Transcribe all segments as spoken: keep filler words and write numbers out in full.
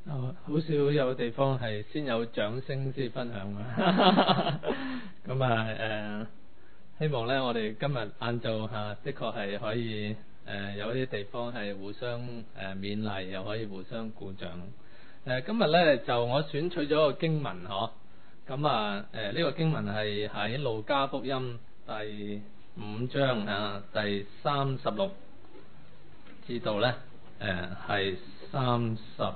哦，好少有地方係先有掌聲先分享啊！咁啊誒，希望咧我哋今日晏晝嚇，的確係可以誒、呃、有啲地方係互相誒、呃、勉勵，又可以互相鼓掌。誒、呃、今日咧就我選取咗個經文嗬，咁啊誒呢個經文係喺路加福音第五章啊第三十六至到咧誒係三十。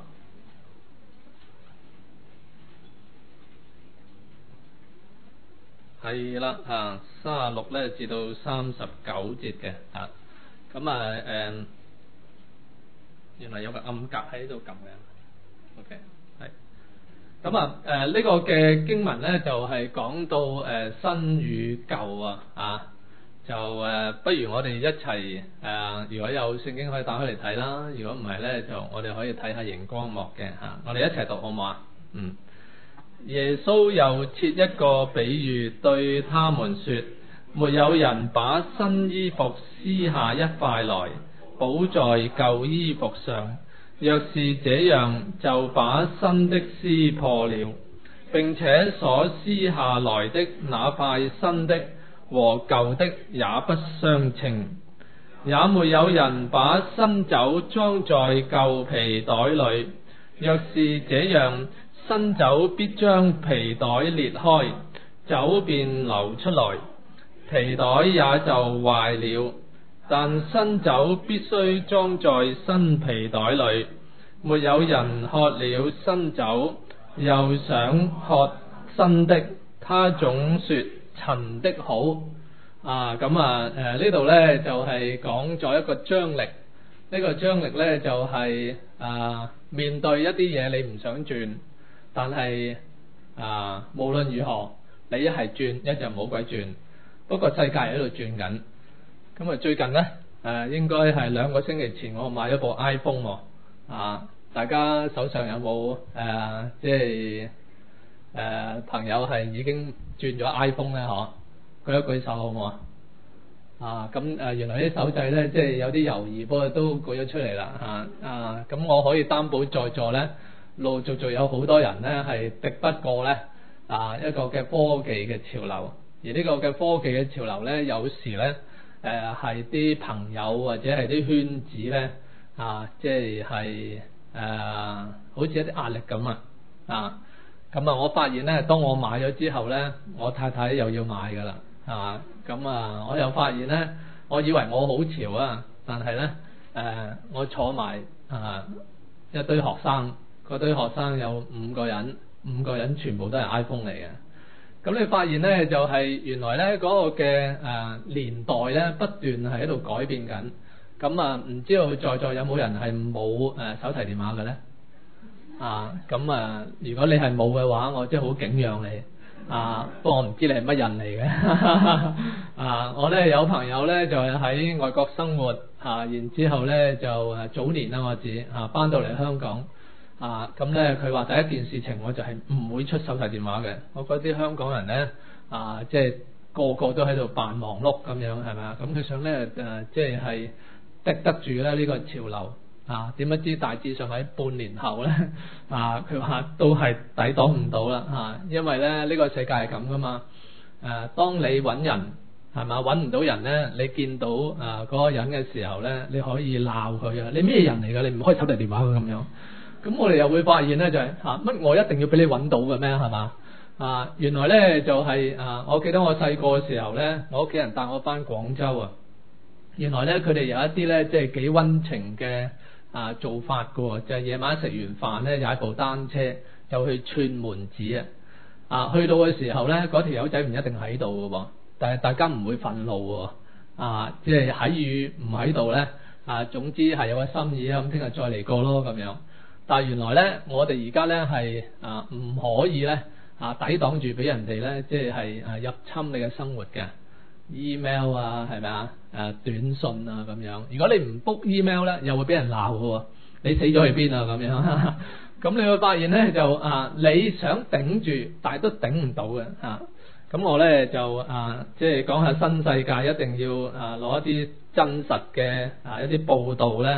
係啦，啊，三十六咧至到三十九節嘅，啊，咁啊，誒、嗯，原來有個暗格喺度撳嘅 ，OK，係，咁啊，誒、呃，呢、這個嘅經文咧就係、是、講到誒、呃、新與舊啊，啊，就誒、呃，不如我哋一齊誒、呃，如果有聖經可以打開嚟睇啦，如果唔係咧，就我哋可以睇下熒光幕嘅，吓、啊，我哋一齊讀好唔好啊？嗯。耶穌又設一個比喻對他們說：沒有人把新衣服撕下一塊來補在舊衣服上，若是這樣，就把新的撕破了，並且所撕下來的那塊新的和舊的也不相稱。也沒有人把新酒裝在舊皮袋裏，若是這樣，新酒必將皮袋裂開，酒便流出來，皮袋也就壞了。但新酒必須裝在新皮袋裏。沒有人喝了新酒又想喝新的，他總說陳的好。啊，咁啊，誒呢度呢就係講咗一個張力，呢、這個張力呢就係、是、啊面對一啲嘢你唔想轉。但係啊，無論如何，你一係轉，一就唔好鬼轉。不過世界喺度轉緊。咁啊，最近呢，誒、啊，應該係兩個星期前，我買咗部 iPhone 喎。啊，大家手上有冇誒，即係誒朋友係已經轉咗 iPhone 咧？嗬，舉一舉手好唔好啊？啊，咁誒，原來啲手掣咧，即係有啲猶豫，不過都舉咗出嚟啦。嚇啊，咁我可以擔保在座咧，陸陸續續有好多人咧係敵不過咧啊一個嘅科技嘅潮流，而呢個嘅科技嘅潮流咧，有時咧誒係啲朋友或者係啲圈子咧啊，即係係誒好似一啲壓力咁啊啊！咁啊，我發現咧，當我買咗之後咧，我太太又要買噶啦，係嘛？咁啊，我又發現咧，我以為我好潮啊，但係咧誒，我坐埋啊一堆學生。嗰堆學生有五個人，五個人全部都係 iPhone 嚟嘅。咁你發現呢，就係、是、原來呢嗰、那個嘅誒、呃、年代呢不斷係喺度改變緊。咁啊，唔知道在座有冇人係冇誒手提電話嘅呢？啊，咁啊，如果你係冇嘅話，我真係好敬仰你。啊，不過我唔知你係乜人嚟嘅。啊，我呢有朋友呢就係、是、喺外國生活，啊，然之後呢就誒早年啦，我指啊搬到嚟香港。啊，咁咧佢話第一件事情我就係唔會出手提電話嘅。我覺得啲香港人咧啊，即係個個都喺度扮忙碌咁樣，係咪啊？咁佢想咧誒，即係係敵得住咧呢個潮流啊？點不知大致上喺半年後咧啊，佢話都係抵擋唔到啦嚇，因為咧呢個世界係咁噶嘛。誒、啊，當你揾人係嘛揾唔到人咧，你見到誒嗰個人嘅時候咧，你可以鬧佢啊！你咩人嚟㗎？你唔開手提電話㗎咁樣。咁我哋又會發現咧，就係嚇乜我一定要俾你揾到嘅咩？係嘛啊？原來咧就係、是、啊，我記得我細個嘅時候咧，我屋企人帶我翻廣州啊。原來咧佢哋有一啲咧即係幾溫情嘅啊做法嘅喎，就係、是、夜晚食完飯咧踩部單車就去串門子啊！啊，去到嘅時候咧，嗰條友仔唔一定喺度嘅喎，但係大家唔會憤怒喎啊！即係喺與唔喺度咧啊，總之係有個心意啊，咁聽日再嚟過咯咁樣。但係原來咧，我哋而家咧係啊唔可以咧啊抵擋住俾人哋咧，即係係啊入侵你嘅生活嘅 email 啊，係咪啊？誒短信啊咁樣。如果你唔 book email 咧，又會俾人鬧嘅喎。你死咗去邊啊？咁樣。咁你會發現咧就啊，你想頂住，但係都頂唔到嘅嚇。咁我咧就啊，即係講下新世界，一定要啊攞一啲真實嘅啊一啲報導咧。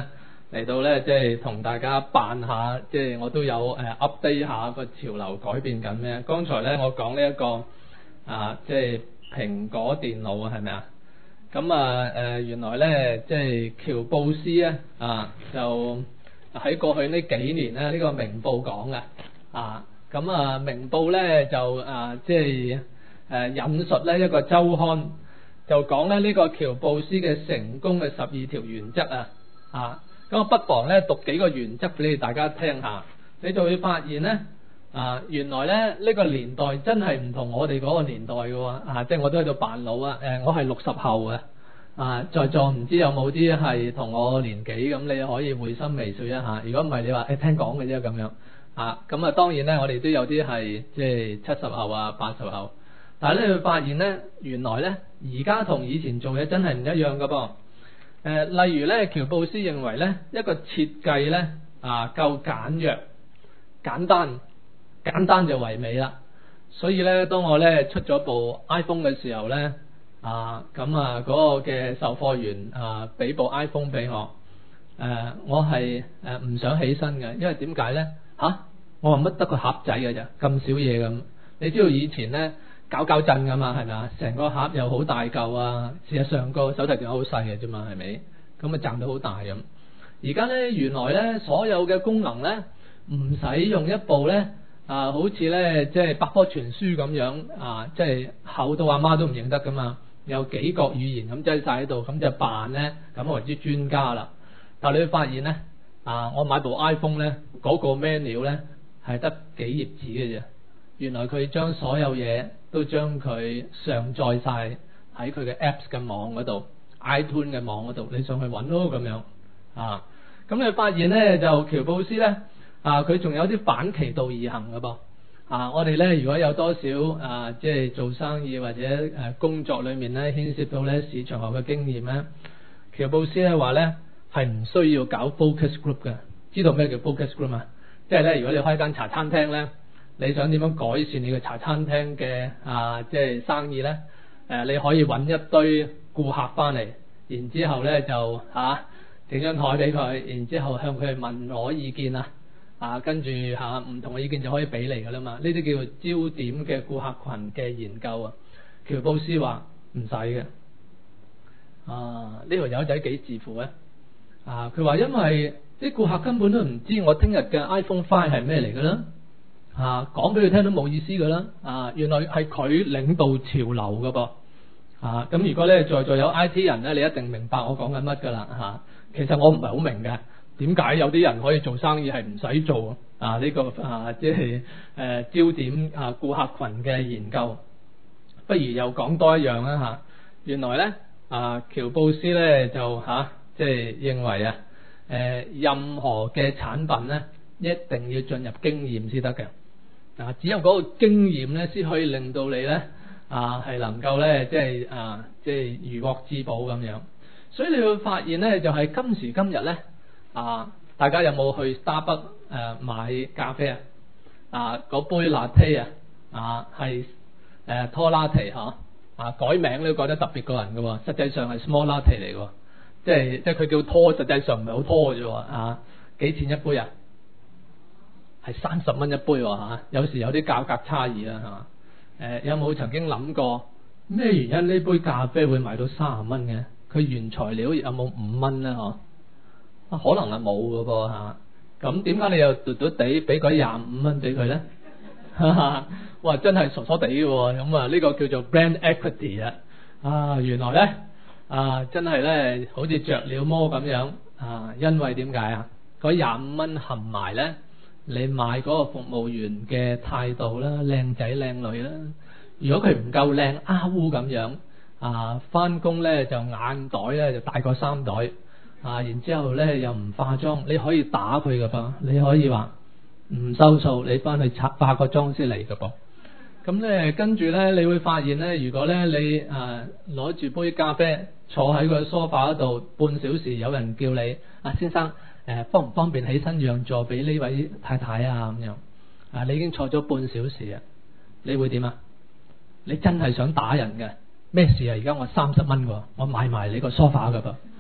嚟到咧，即係同大家扮下，即係我都有誒 update 下個潮流改變緊咩？剛才咧我講呢一個啊，即係蘋果電腦啊，係咪啊？咁啊誒，原來咧即係喬布斯咧啊，就喺過去呢幾年咧，呢個明報講嘅啊，咁啊明報咧就啊即係誒引述咧一個週刊，就講咧呢個喬布斯嘅成功嘅十二條原則啊啊！咁我不妨咧讀幾個原則俾你大家聽下，你就會發現咧啊，原來咧呢個年代真係唔同我哋嗰個年代嘅喎啊！即係我都喺度扮老啊，誒我係六十後嘅啊，在座唔知有冇啲係同我年紀咁，你可以會心微笑一下。如果唔係你話誒聽講嘅啫咁樣啊，咁啊當然咧我哋都有啲係即係七十後啊八十後，但係咧你會發現咧原來咧而家同以前做嘢真係唔一樣㗎噃。誒、呃，例如咧，喬布斯認為咧，一個設計咧啊夠簡約、簡單、簡單就唯美啦。所以咧，當我咧出咗部 iPhone 嘅時候咧，啊咁啊嗰、那個嘅售貨員啊俾部 iPhone 俾我，誒、啊、我係誒唔想起身嘅，因為點解咧？吓、啊，我話乜得個盒仔嘅咋，咁少嘢咁。你知道以前咧？搞搞震噶嘛，係咪啊？成個盒又好大嚿啊！事實上個手提電話好細嘅啫嘛，係咪？咁啊賺到好大咁。而家咧原來咧所有嘅功能咧唔使用一部咧啊，好似咧即係百科全書咁樣啊，即係厚到阿媽都唔認得噶嘛。有幾國語言咁擠晒喺度，咁就扮咧咁為之專家啦。但係你會發現咧啊，我買部 iPhone 咧嗰個 menu 咧係得幾頁紙嘅啫。原來佢將所有嘢都將佢上載晒喺佢嘅 Apps 嘅網嗰度 ，iTunes 嘅網嗰度，你上去揾咯咁樣啊。咁你發現咧就喬布斯咧啊，佢仲有啲反其道而行嘅噃啊。我哋咧如果有多少啊，即係做生意或者誒工作裏面咧牽涉到咧市場學嘅經驗咧，喬布斯咧話咧係唔需要搞 focus group 嘅。知道咩叫 focus group 啊？即係咧如果你開間茶餐廳咧。你想點樣改善你嘅茶餐廳嘅啊，即係生意咧？誒、啊，你可以揾一堆顧客翻嚟，然之後咧就嚇整張台俾佢，然之後向佢問攞意見啊，啊，跟住嚇唔同嘅意見就可以俾你噶啦嘛。呢啲叫做焦點嘅顧客群嘅研究啊。喬布斯話唔使嘅。啊，呢條友仔幾自負咧？啊，佢話因為啲顧客根本都唔知我聽日嘅 iPhone Five 係咩嚟噶啦。啊，講俾佢聽都冇意思噶啦！啊，原來係佢領導潮流噶噃！啊，咁如果咧在座有 I T 人咧，你一定明白我講緊乜噶啦嚇。其實我唔係好明嘅，點解有啲人可以做生意係唔使做啊？呢、這個啊，即係誒焦點啊顧客群嘅研究，不如又講多一樣啦嚇、啊。原來咧啊，喬布斯咧就嚇、啊、即係認為啊，誒、呃、任何嘅產品咧一定要進入經驗先得嘅。啊！只有嗰個經驗咧，先可以令到你咧啊，係能夠咧，即係啊，即係如獲至寶咁樣。所以你會發現咧，就係、是、今時今日咧啊，大家有冇去 Starbucks 誒買咖啡啊？啊，嗰杯 latte 啊，啊係誒拖 latte 嚇啊，改名都改得特別過人嘅喎，實際上係 small latte 嚟嘅喎，即係即係佢叫拖，實際上唔係好拖嘅啫喎啊，幾錢一杯啊？係三十蚊一杯喎、啊、有時有啲價格差異啦，係嘛？誒、呃，有冇曾經諗過咩原因呢杯咖啡會賣到三十蚊嘅？佢原材料有冇五蚊咧？嗬、啊，可能係冇嘅噃嚇。咁點解你又嘟嘟地俾佢廿五蚊俾佢咧？哇，真係傻傻地嘅喎。咁啊，呢個叫做 brand equity 啊。啊，原來咧啊，真係咧好似着了魔咁樣啊。因為點解啊？嗰廿五蚊含埋咧。你買嗰個服務員嘅態度啦，靚仔靚女啦。如果佢唔夠靚，阿烏咁樣啊，翻工咧就眼袋咧就大過三袋啊，然之後咧又唔化妝，你可以打佢噶噃，你可以話唔收數，你翻去拆化個妝先嚟噶噃。咁咧跟住咧，你會發現咧，如果咧你啊攞住杯咖啡坐喺個梳化度半小時，有人叫你啊先生。誒，方唔方便起身讓座俾呢位太太啊？咁樣啊，你已經坐咗半小時啊，你會點啊？你真係想打人嘅咩事啊？而家我三十蚊喎，我買埋你個梳化噶噃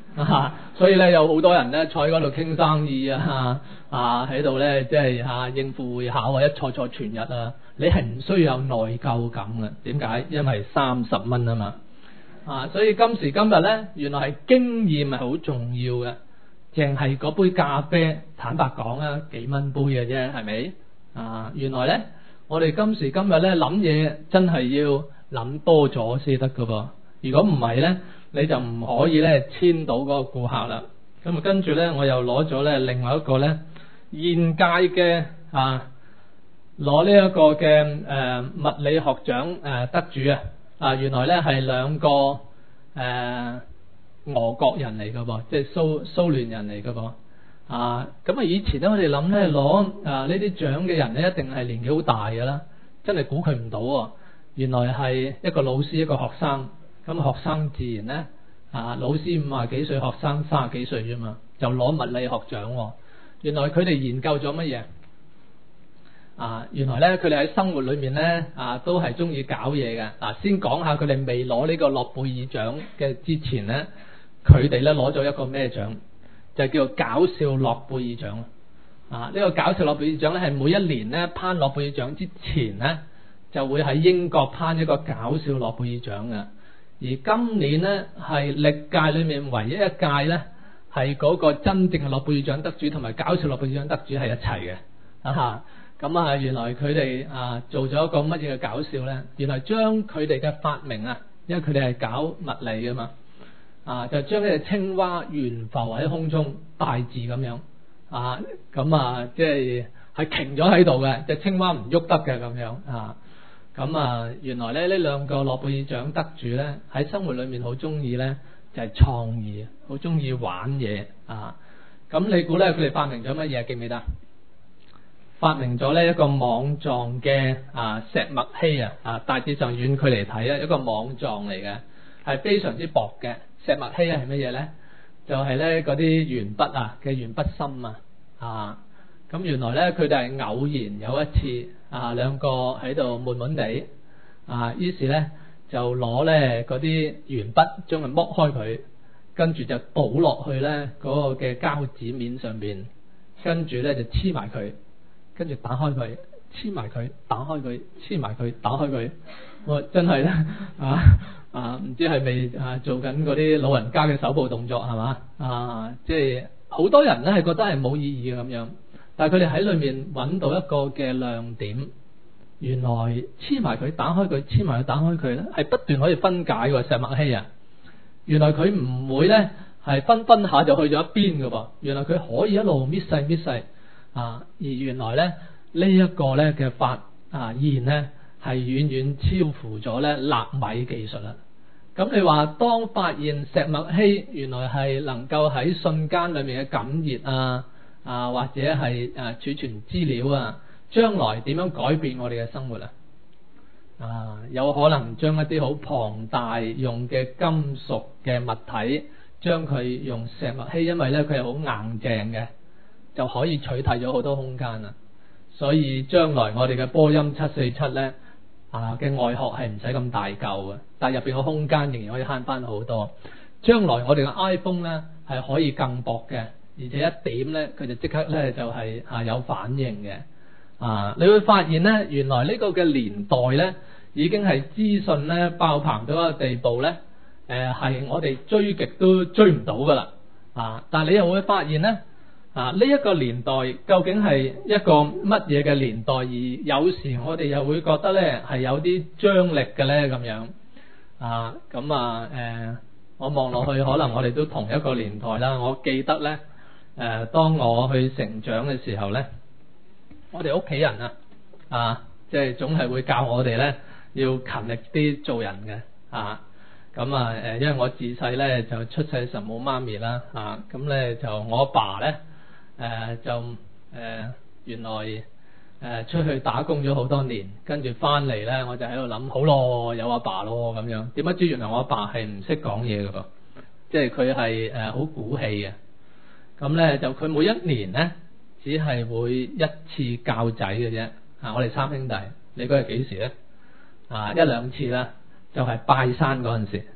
啊，所以咧有好多人咧坐喺嗰度傾生意啊，啊喺度咧即係嚇應付會考啊，一坐坐全日啊，你係唔需要有內疚感嘅。點解？因為三十蚊啊嘛，啊，所以今時今日咧，原來係經驗係好重要嘅。淨係嗰杯咖啡，坦白講啊，幾蚊杯嘅啫，係咪？啊，原來咧，我哋今時今日咧諗嘢真係要諗多咗先得噶噃。如果唔係咧，你就唔可以咧簽到嗰個顧客啦。咁啊，跟住咧，我又攞咗咧另外一個咧現屆嘅啊，攞呢一個嘅誒、呃、物理學獎誒、呃、得主啊，啊原來咧係兩個誒、呃、俄國人嚟噶噃，即係蘇蘇聯人嚟噶噃。啊，咁啊以前咧我哋諗咧攞啊呢啲獎嘅人咧一定係年紀好大噶啦，真係估佢唔到喎。原來係一個老師一個學生。咁學生自然咧，啊老師五十幾歲，學生三十幾歲啫嘛，就攞物理學獎。原來佢哋研究咗乜嘢？啊，原來咧佢哋喺生活裏面咧，啊都係中意搞嘢嘅。嗱，先講下佢哋未攞呢個諾貝爾獎嘅之前咧，佢哋咧攞咗一個咩獎？就叫做搞笑諾貝爾獎。啊，呢個搞笑諾貝爾獎咧係每一年咧頒諾貝爾獎之前咧，就會喺英國頒一個搞笑諾貝爾獎嘅。而今年咧係歷屆裏面唯一一屆咧係嗰個真正嘅諾貝爾獎得主同埋搞笑諾貝爾獎得主係一齊嘅。啊，咁啊原來佢哋啊做咗一個乜嘢嘅搞笑咧？原來將佢哋嘅發明啊，因為佢哋係搞物理噶嘛，啊就將呢隻青蛙懸浮喺空中大字咁樣啊，咁啊即係係停咗喺度嘅，隻青蛙唔喐得嘅咁樣啊。咁啊，原來咧呢兩個諾貝爾獎得主咧喺生活裏面好中意咧就係創意，好中意玩嘢啊！咁你估咧佢哋發明咗乜嘢？記唔記得？發明咗呢一個網狀嘅啊石墨烯啊，啊大致上遠距離睇啊一個網狀嚟嘅，係非常之薄嘅。石墨烯係乜嘢咧？就係咧嗰啲鉛筆啊嘅鉛筆芯啊啊！咁原來咧佢哋係偶然有一次。啊，兩個喺度悶悶地，啊，於是咧就攞咧嗰啲鉛筆將佢剝開佢，跟住就倒落去咧嗰個嘅膠紙面上邊，跟住咧就黐埋佢，跟住打開佢，黐埋佢，打開佢，黐埋佢，打開佢，我真係咧啊啊，唔知係咪啊做緊嗰啲老人家嘅手部動作係嘛啊？即係好多人咧係覺得係冇意義嘅咁樣。但係佢哋喺裏面揾到一個嘅亮點，原來黐埋佢，打開佢，黐埋佢，打開佢咧，係不斷可以分解嘅石墨烯啊！原來佢唔會咧係分分下就去咗一邊嘅噃，原來佢可以一路搣細搣細啊！而原來咧呢一個咧嘅發啊現咧係遠遠超乎咗咧納米技術啦。咁你話當發現石墨烯原來係能夠喺瞬間裏面嘅感熱啊！啊，或者係誒儲存資料啊，將來點樣改變我哋嘅生活啊？啊，有可能將一啲好龐大用嘅金屬嘅物體，將佢用石墨烯，因為咧佢係好硬淨嘅，就可以取替咗好多空間啊。所以將來我哋嘅波音七四七咧啊嘅外殼係唔使咁大嚿嘅，但係入邊嘅空間仍然可以慳翻好多。將來我哋嘅 iPhone 咧係可以更薄嘅。而且一點咧，佢就即刻咧就係啊有反應嘅啊！你會發現咧，原來呢個嘅年代咧，已經係資訊咧爆棚到一個地步咧，誒、呃、係我哋追極都追唔到噶啦啊！但係你又會發現咧啊，呢、這、一個年代究竟係一個乜嘢嘅年代？而有時我哋又會覺得咧係有啲張力嘅咧咁樣啊！咁啊誒、呃，我望落去可能我哋都同一個年代啦。我記得咧。誒、呃，當我去成長嘅時候咧，我哋屋企人啊，啊，即係總係會教我哋咧，要勤力啲做人嘅，啊，咁啊，誒，因為我自細咧就出世時冇媽咪啦，啊，咁咧就我阿爸咧，誒、呃，就誒、呃，原來誒、呃、出去打工咗好多年，跟住翻嚟咧，我就喺度諗，好咯，有阿爸咯，咁樣，點不知原來我阿爸係唔識講嘢嘅噃，即係佢係誒好鼓氣嘅。咁咧就佢每一年咧，只係會一次教仔嘅啫。啊，我哋三兄弟，你估係幾時咧？啊，一兩次啦，就係、是、拜山嗰陣時。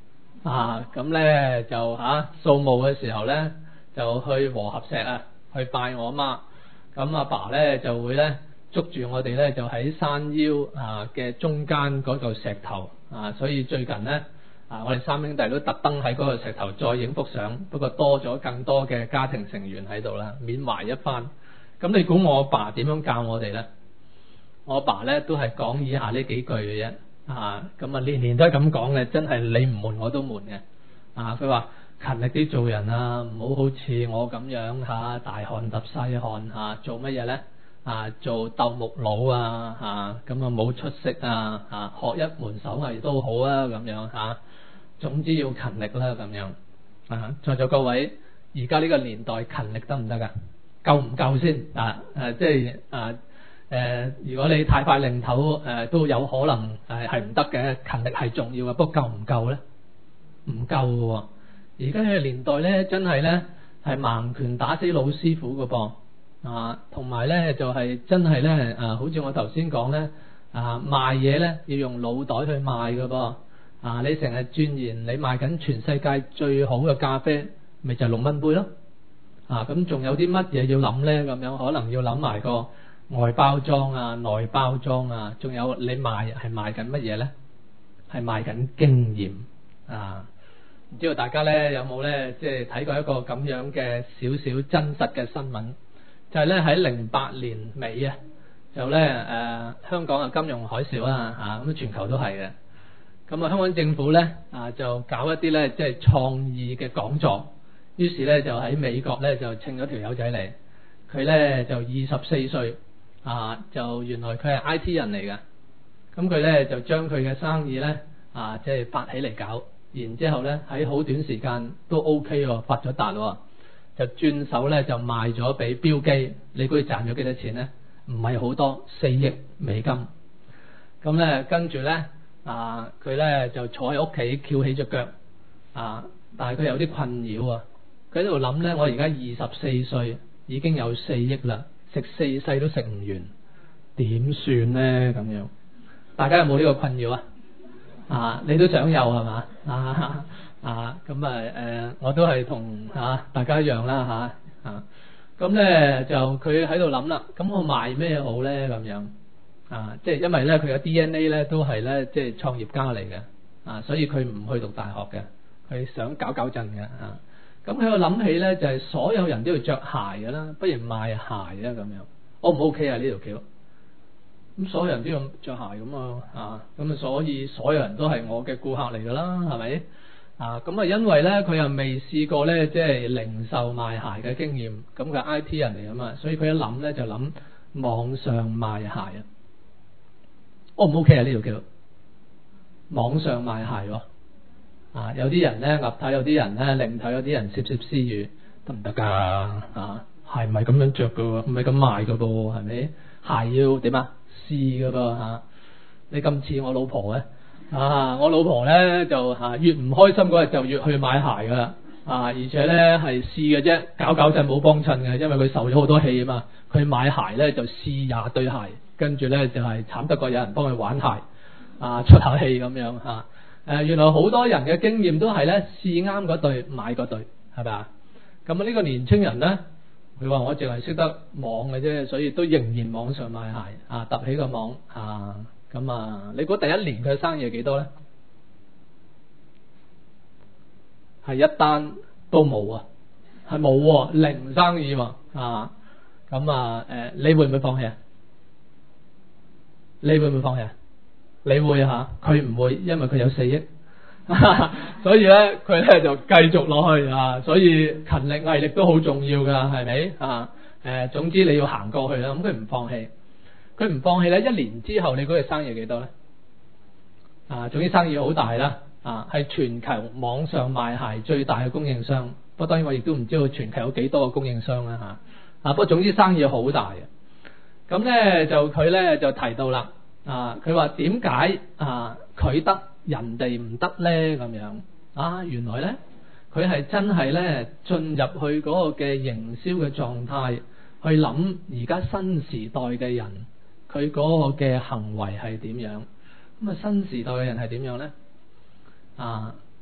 啊，咁咧就嚇掃墓嘅時候咧，就去和合石啊，去拜我媽。咁阿爸咧就會咧捉住我哋咧，就喺山腰啊嘅中間嗰嚿石頭啊，所以最近咧啊，我哋三兄弟都特登喺嗰個石頭再影幅相，不過多咗更多嘅家庭成員喺度啦，緬懷一番。咁你估我阿爸點樣教我哋咧？我阿爸咧都係講以下呢幾句嘅啫。啊，咁啊年年都係咁講嘅，真係你唔悶我都悶嘅。啊，佢話勤力啲做人啊，唔好好似我咁樣嚇、啊、大汗揼細汗嚇，做乜嘢咧？啊，做鬥木佬啊嚇，咁啊冇出息啊嚇、啊，學一門手藝都好啊咁樣嚇、啊。總之要勤力啦咁樣。啊，在座各位，而家呢個年代勤力得唔得㗎？夠唔夠先？啊誒、啊，即係啊。誒、呃，如果你太快擰頭，誒、呃、都有可能誒係唔得嘅。勤力係重要嘅，不過夠唔夠咧？唔夠嘅喎。而家嘅年代咧，真係咧係盲拳打死老師傅嘅噃啊，同埋咧就係、是、真係咧啊，好似我頭先講咧啊，賣嘢咧要用腦袋去賣嘅噃啊，你成日鑽研你賣緊全世界最好嘅咖啡，咪就係六蚊杯咯啊！咁仲有啲乜嘢要諗咧？咁樣可能要諗埋個外包裝啊、內包裝啊，仲有你賣係賣緊乜嘢咧？係賣緊經驗啊！唔知道大家咧有冇咧，即係睇過一個咁樣嘅少少真實嘅新聞，就係咧喺零八年尾啊，就咧誒、呃、香港嘅金融海嘯啊嚇，咁全球都係嘅。咁啊，香港政府咧啊就搞一啲咧即係創意嘅講座，於是咧就喺美國咧就請咗條友仔嚟，佢咧就二十四歲。啊，就原來佢係 I T 人嚟嘅，咁佢咧就將佢嘅生意咧啊，即係發起嚟搞，然之後咧喺好短時間都 OK 喎，發咗達喎，就轉手咧就賣咗俾標基，你估佢賺咗幾多錢咧？唔係好多，四億美金。咁咧跟住咧啊，佢咧就坐喺屋企翹起隻腳啊，但係佢有啲困擾啊，佢喺度諗咧，我而家二十四歲已經有四億啦。食四世都食唔完，點算呢？咁樣，大家有冇呢個困擾啊？啊，你都想有係嘛？啊啊，咁啊誒，我都係同嚇大家一樣啦嚇啊。咁咧就佢喺度諗啦，咁我賣咩好咧？咁樣啊，即係因為咧佢嘅 D N A 咧都係咧即係創業家嚟嘅啊，所以佢唔去讀大學嘅，佢想搞搞震嘅啊。咁佢又諗起咧，就係、是、所有人都要着鞋㗎啦，不如賣鞋啊咁樣，O 唔 O K 啊呢條橋？咁所有人都要着鞋咁啊，啊咁啊，所以所有人都係我嘅顧客嚟㗎啦，係咪？啊咁啊，因為咧佢又未試過咧，即係零售賣鞋嘅經驗，咁嘅 I T 人嚟啊嘛，所以佢一諗咧就諗網上賣鞋啊，O 唔 O K 啊呢條橋？網上賣鞋喎。啊，有啲人咧岌頭，有啲人咧擰頭，有啲人竊竊私語，得唔得㗎？啊，係唔係咁樣着㗎喎？唔係咁賣㗎噃，係咪？鞋要點啊？試㗎噃嚇。你咁似我老婆嘅啊！我老婆咧就嚇、啊、越唔開心嗰日就越去買鞋㗎啦啊！而且咧係試嘅啫，搞搞震冇幫襯嘅，因為佢受咗好多氣啊嘛。佢買鞋咧就試廿對鞋，跟住咧就係、是、慘得過有人幫佢玩鞋啊，出下氣咁樣嚇。啊誒、呃，原來好多人嘅經驗都係咧試啱嗰對買嗰對，係咪啊？咁啊呢個年青人咧，佢話我淨係識得網嘅啫，所以都仍然網上買鞋啊，揼起個網啊，咁啊，你估第一年佢嘅生意係幾多咧？係一單都冇啊，係冇喎，零生意喎啊！咁啊誒，你會唔會放棄啊？你會唔會放棄啊？你會嚇，佢唔會，因為佢有四億，所以咧佢咧就繼續落去啊。所以勤力毅力都好重要㗎，係咪啊？誒，總之你要行過去啦。咁佢唔放棄，佢唔放棄咧。一年之後，你估佢生意幾多咧？啊，總之生意好大啦。啊，係全球網上賣鞋最大嘅供應商。不過當然我亦都唔知道全球有幾多個供應商啦嚇。啊，不過總之生意好大嘅。咁咧就佢咧就提到啦。啊！佢話點解啊佢得人哋唔得咧？咁樣啊，原來咧佢係真係咧進入去嗰個嘅營銷嘅狀態，去諗而家新時代嘅人佢嗰個嘅行為係點樣？咁啊，新時代嘅人係點樣咧？啊，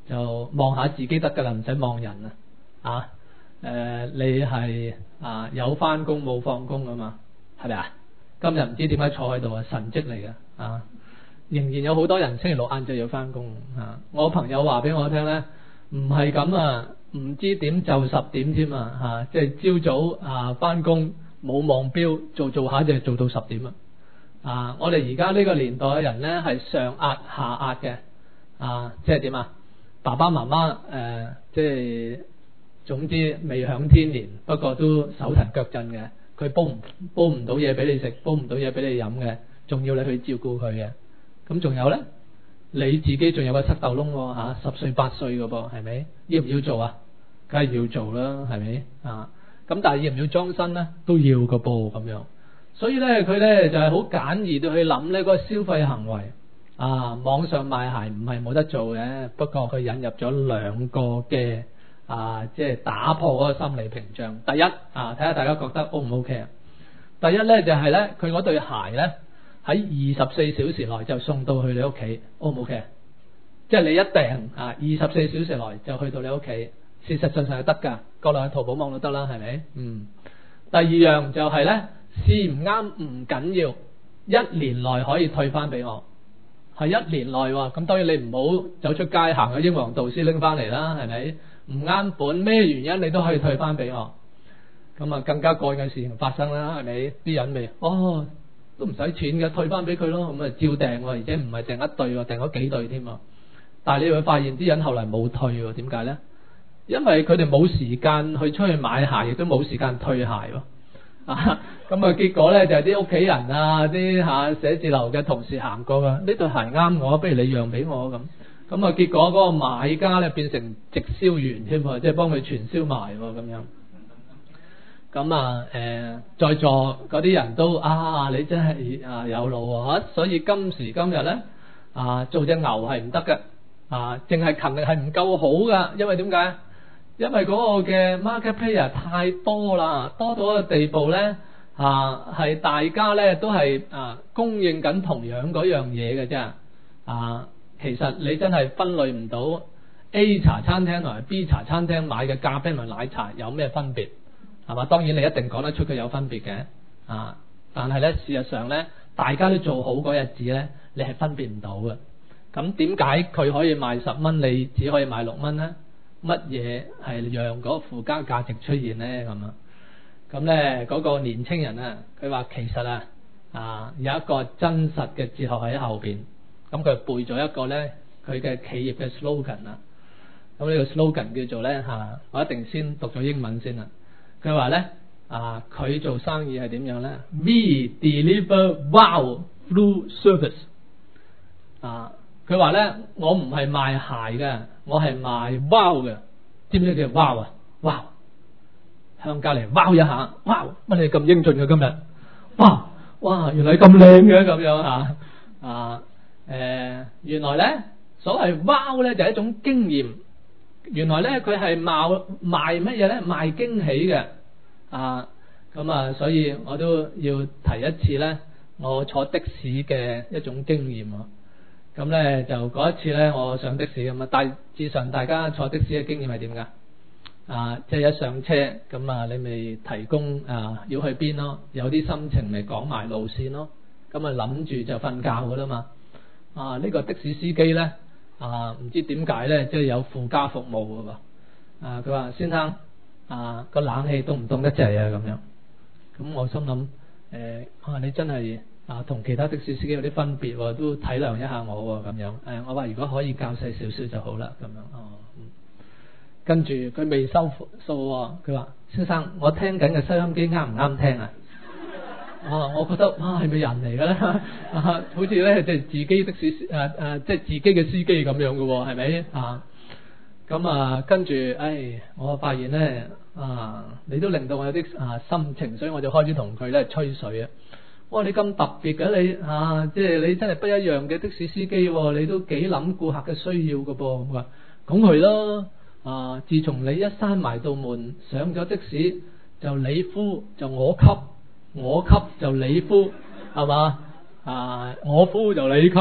就望下自己得㗎啦，唔使望人啊。啊，誒、呃，你係啊有翻工冇放工啊嘛，係咪啊？今日唔知點解坐喺度啊，神蹟嚟嘅啊！仍然有好多人星期六晏晝要翻工啊！我朋友話俾我聽咧，唔係咁啊，唔知點就十點添啊！嚇，即係朝早啊翻工冇望錶，做做下就做到十點啊！啊，我哋而家呢個年代嘅人咧係上壓下壓嘅啊，即係點啊？爸爸媽媽誒、呃，即係總之未享天年，不過都手騰腳震嘅。佢煲唔煲唔到嘢俾你食，煲唔到嘢俾你飲嘅，仲要你去照顧佢嘅。咁仲有咧，你自己仲有個塞豆窿喎嚇，十歲八歲嘅噃，係咪？要唔要做啊？梗係要做啦，係咪啊？咁但係要唔要裝身咧？都要嘅噃咁樣。所以咧，佢咧就係好簡易到去諗呢嗰個消費行為啊。網上賣鞋唔係冇得做嘅，不過佢引入咗兩個嘅。啊，即係打破嗰個心理屏障。第一啊，睇下大家覺得 O 唔 OK 啊？第一咧就係、是、咧，佢嗰對鞋咧喺二十四小時內就送到去你屋企，O 唔 OK？即係你一訂啊，二十四小時內就去到你屋企，事實上係得㗎，國內嘅淘寶網都得啦，係咪？嗯。第二樣就係咧，試唔啱唔緊要，一年內可以退翻俾我，係一年內喎。咁當然你唔好走出街行去英皇道先拎翻嚟啦，係咪？唔啱本咩原因你都可以退翻俾我，咁啊更加過癮嘅事情發生啦，係咪？啲人咪哦都唔使錢嘅，退翻俾佢咯，咁啊照訂，而且唔係訂一對，訂咗幾對添啊！但係你會發現啲人後嚟冇退，點解咧？因為佢哋冇時間去出去買鞋，亦都冇時間退鞋喎。啊，咁啊結果咧就係啲屋企人啊，啲吓寫字樓嘅同事行過啊，呢對鞋啱我，不如你讓俾我咁。咁啊，結果嗰個買家咧變成直銷員添喎，即係幫佢傳銷埋喎咁樣。咁啊，誒、呃，在座嗰啲人都啊，你真係啊有腦喎，所以今時今日咧啊，做隻牛係唔得嘅，啊，淨係勤力係唔夠好噶，因為點解？因為嗰個嘅 market player 太多啦，多到一個地步咧啊，係大家咧都係啊供應緊同樣嗰樣嘢嘅啫啊。其實你真係分類唔到 A 茶餐廳同埋 B 茶餐廳買嘅咖啡同埋奶茶有咩分別，係嘛？當然你一定講得出佢有分別嘅，啊！但係咧事實上咧，大家都做好嗰日子咧，你係分別唔到嘅。咁點解佢可以賣十蚊，你只可以賣六蚊咧？乜嘢係讓嗰個附加價值出現咧？咁啊？咁咧嗰個年青人啊，佢話其實啊啊有一個真實嘅哲學喺後邊。咁佢背咗一個咧，佢嘅企業嘅 slogan 啦。咁呢個 slogan 叫做咧嚇，我一定先讀咗英文先啦。佢話咧啊，佢做生意係點樣咧 ？We deliver wow through service。啊，佢話咧，我唔係賣鞋嘅，我係賣 wow 嘅。知唔知叫 wow 啊 ？wow 向隔離 wow 一下 ，wow 乜你咁英俊嘅今日？哇哇，原來咁靚嘅咁樣嚇啊！誒、呃，原來咧，所謂 wow 咧就係、是、一種經驗。原來咧佢係賣賣乜嘢咧？賣驚喜嘅啊！咁啊，所以我都要提一次咧，我坐的士嘅一種經驗啊。咁咧就嗰一次咧，我上的士咁啊，大致上大家坐的士嘅經驗係點噶？啊，即係一上車咁啊，你咪提供啊要去邊咯，有啲心情咪講埋路線咯。咁啊諗住就瞓覺噶啦嘛。啊！呢、這個的士司機咧啊，唔知點解咧，即係有附加服務嘅喎。啊，佢話先生啊，個冷氣凍唔凍得滯啊？咁樣。咁我心諗誒、呃，啊你真係啊同其他的士司機有啲分別喎，都體諒一下我喎咁樣。誒、啊，我話如果可以較細少少就好啦咁樣。哦、啊嗯，跟住佢未收數喎，佢話先生，我聽緊嘅收音機啱唔啱聽啊？啊，我覺得哇，係咪人嚟嘅咧？啊，好似咧即係自己的士誒誒，即係自己嘅司機咁樣嘅喎，係咪啊？咁啊，跟住，唉，我發現咧啊，你都令到我有啲啊心情，所以我就開始同佢咧吹水啊。哇，你咁特別嘅你啊，即係你真係不一樣嘅的，的士司機喎，你都幾諗顧客嘅需要嘅噃。我話咁係咯，啊，自從你一閂埋道門，上咗的士就你呼就我吸。我吸就你呼，係嘛？啊，我呼就你吸，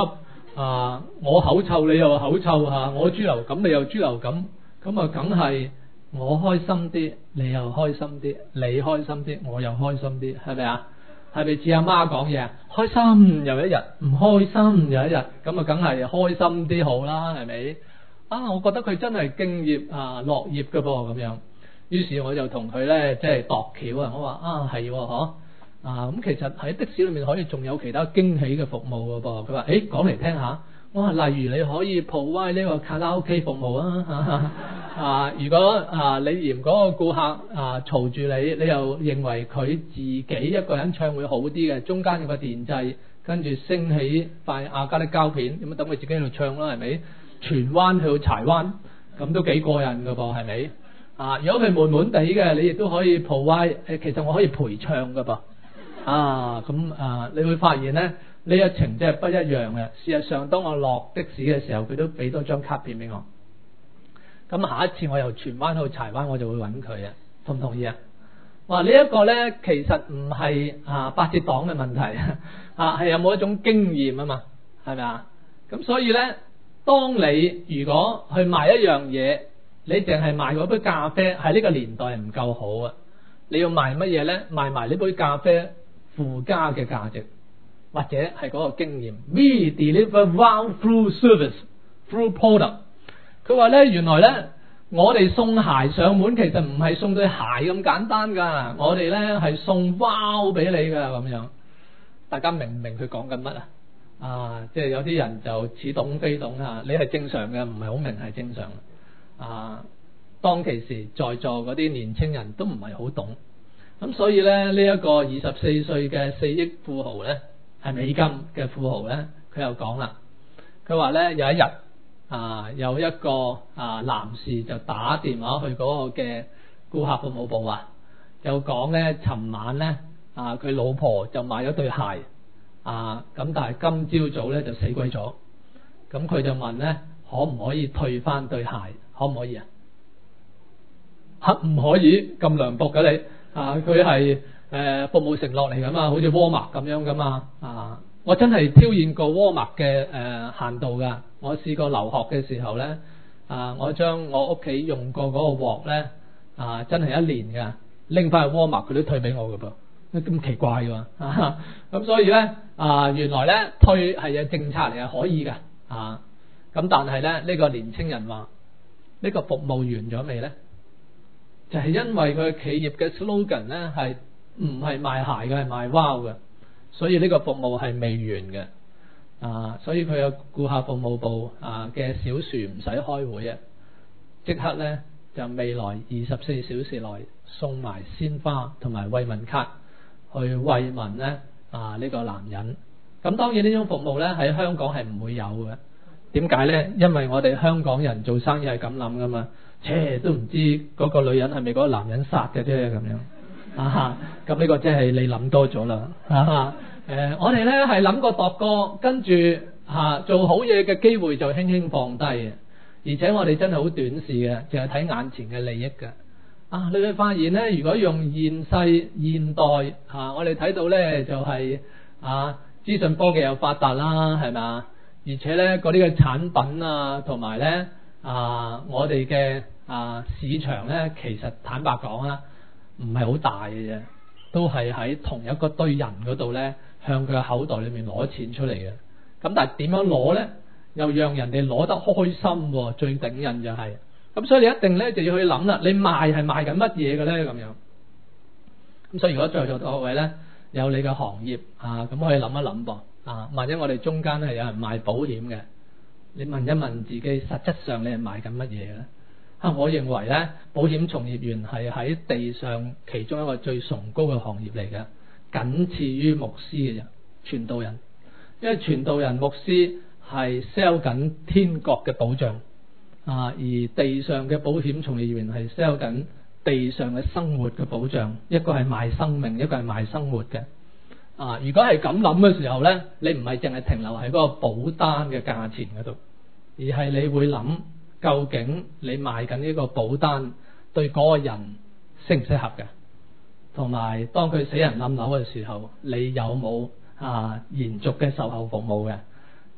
啊，我口臭你又口臭嚇，我豬流感你又豬流感，咁啊梗係我開心啲，你又開心啲，你開心啲，我又開心啲，係咪啊？係咪似阿媽講嘢啊？開心又一日，唔開心又一日，咁啊梗係開心啲好啦，係咪？啊，我覺得佢真係敬業啊樂業嘅噃咁樣。於是我就同佢咧即係度橋啊，我話啊係嗬啊，咁其實喺的士裏面可以仲有其他驚喜嘅服務嘅噃。佢話誒講嚟聽下。我話例如你可以 provide 呢個卡拉 OK 服務啊，啊如果啊你嫌嗰個顧客啊嘈住你，你又認為佢自己一個人唱會好啲嘅，中間有個電掣，跟住升起塊亞加力膠片，咁啊等佢自己喺度唱啦，係咪？荃灣去到柴灣，咁都幾過癮㗎噃，係咪？啊如果佢悶悶地嘅，你亦都可以 provide，誒其實我可以陪唱㗎噃，啊咁啊你會發現咧。呢一程即係不一樣嘅。事實上，當我落的士嘅時候，佢都俾多張卡片俾我。咁下一次我由荃灣去柴灣，我就會揾佢啊，同唔同意啊？哇！呢一個呢，其實唔係啊八折黨嘅問題啊，係有冇一種經驗啊嘛？係咪啊？咁所以呢，當你如果去賣一樣嘢，你淨係賣嗰杯咖啡，喺呢個年代唔夠好啊！你要賣乜嘢呢？賣埋呢杯咖啡附加嘅價值。或者係嗰個經驗 ，We deliver wow through service through product。佢話咧，原來咧，我哋送鞋上門，其實唔係送對鞋咁簡單噶，我哋咧係送 wow 俾你噶咁樣。大家明唔明佢講緊乜啊？啊，即係有啲人就似懂非懂啊，你係正常嘅，唔係好明係正常。啊，當其時在座嗰啲年青人都唔係好懂，咁所以咧呢一、這個二十四歲嘅四億富豪咧。係美金嘅富豪咧，佢又講啦，佢話咧有一日啊，有一個啊男士就打電話去嗰個嘅顧客服務部啊，就講咧，尋晚咧啊佢老婆就買咗對鞋啊，咁但係今朝早咧就死鬼咗，咁佢就問咧可唔可以退翻對鞋，可唔可以啊？吓唔可以咁涼薄嘅你啊？佢係。誒、呃、服務承諾嚟噶嘛，好似 Walmart 咁樣噶嘛啊！我真係挑戰過 Walmart 嘅誒、呃、限度噶。我試過留學嘅時候咧啊，我將我屋企用過嗰個鑊咧啊，真係一年噶，拎翻去 Walmart 佢都退俾我噶噃，咁奇怪㗎啊！咁所以咧啊，原來咧退係有政策嚟係可以㗎啊。咁但係咧呢、呢個年青人話呢、呢個服務完咗未咧？就係、是、因為佢企業嘅 slogan 咧係。唔係賣鞋嘅，係賣 wow 嘅，所以呢個服務係未完嘅啊！所以佢有顧客服務部啊嘅小樹唔使開會啊，即刻咧就未來二十四小時內送埋鮮花同埋慰問卡去慰問咧啊呢、呢個男人。咁當然呢種服務咧喺香港係唔會有嘅。點解咧？因為我哋香港人做生意係咁諗噶嘛，切都唔知嗰個女人係咪嗰個男人殺嘅啫咁樣。啊，咁呢個即係你諗多咗啦。啊，誒、呃，我哋咧係諗過度過，跟住吓做好嘢嘅機會就輕輕放低嘅，而且我哋真係好短視嘅，淨係睇眼前嘅利益嘅。啊，你會發現咧，如果用現世現代啊，我哋睇到咧就係、是、啊資訊科技又發達啦，係咪啊？而且咧嗰啲嘅產品啊，同埋咧啊我哋嘅啊市場咧，其實坦白講啊。唔係好大嘅啫，都係喺同一個堆人嗰度咧，向佢嘅口袋裏面攞錢出嚟嘅。咁但係點樣攞咧？又讓人哋攞得開心，最頂癮就係、是。咁所以你一定咧就要去諗啦，你賣係賣緊乜嘢嘅咧？咁樣。咁所以如果在座各位咧有你嘅行業啊，咁可以諗一諗噃啊。或者我哋中間係有人賣保險嘅，你問一問自己，實質上你係賣緊乜嘢咧？啊，我認為咧，保險從業員係喺地上其中一個最崇高嘅行業嚟嘅，僅次於牧師嘅人、傳道人。因為傳道人、牧師係 sell 緊天國嘅保障啊，而地上嘅保險從業員係 sell 緊地上嘅生活嘅保障。一個係賣生命，一個係賣生活嘅啊。如果係咁諗嘅時候咧，你唔係淨係停留喺嗰個保單嘅價錢嗰度，而係你會諗。究竟你賣緊呢個保單對嗰個人適唔適合嘅？同埋當佢死人冧樓嘅時候，你有冇啊延續嘅售後服務嘅？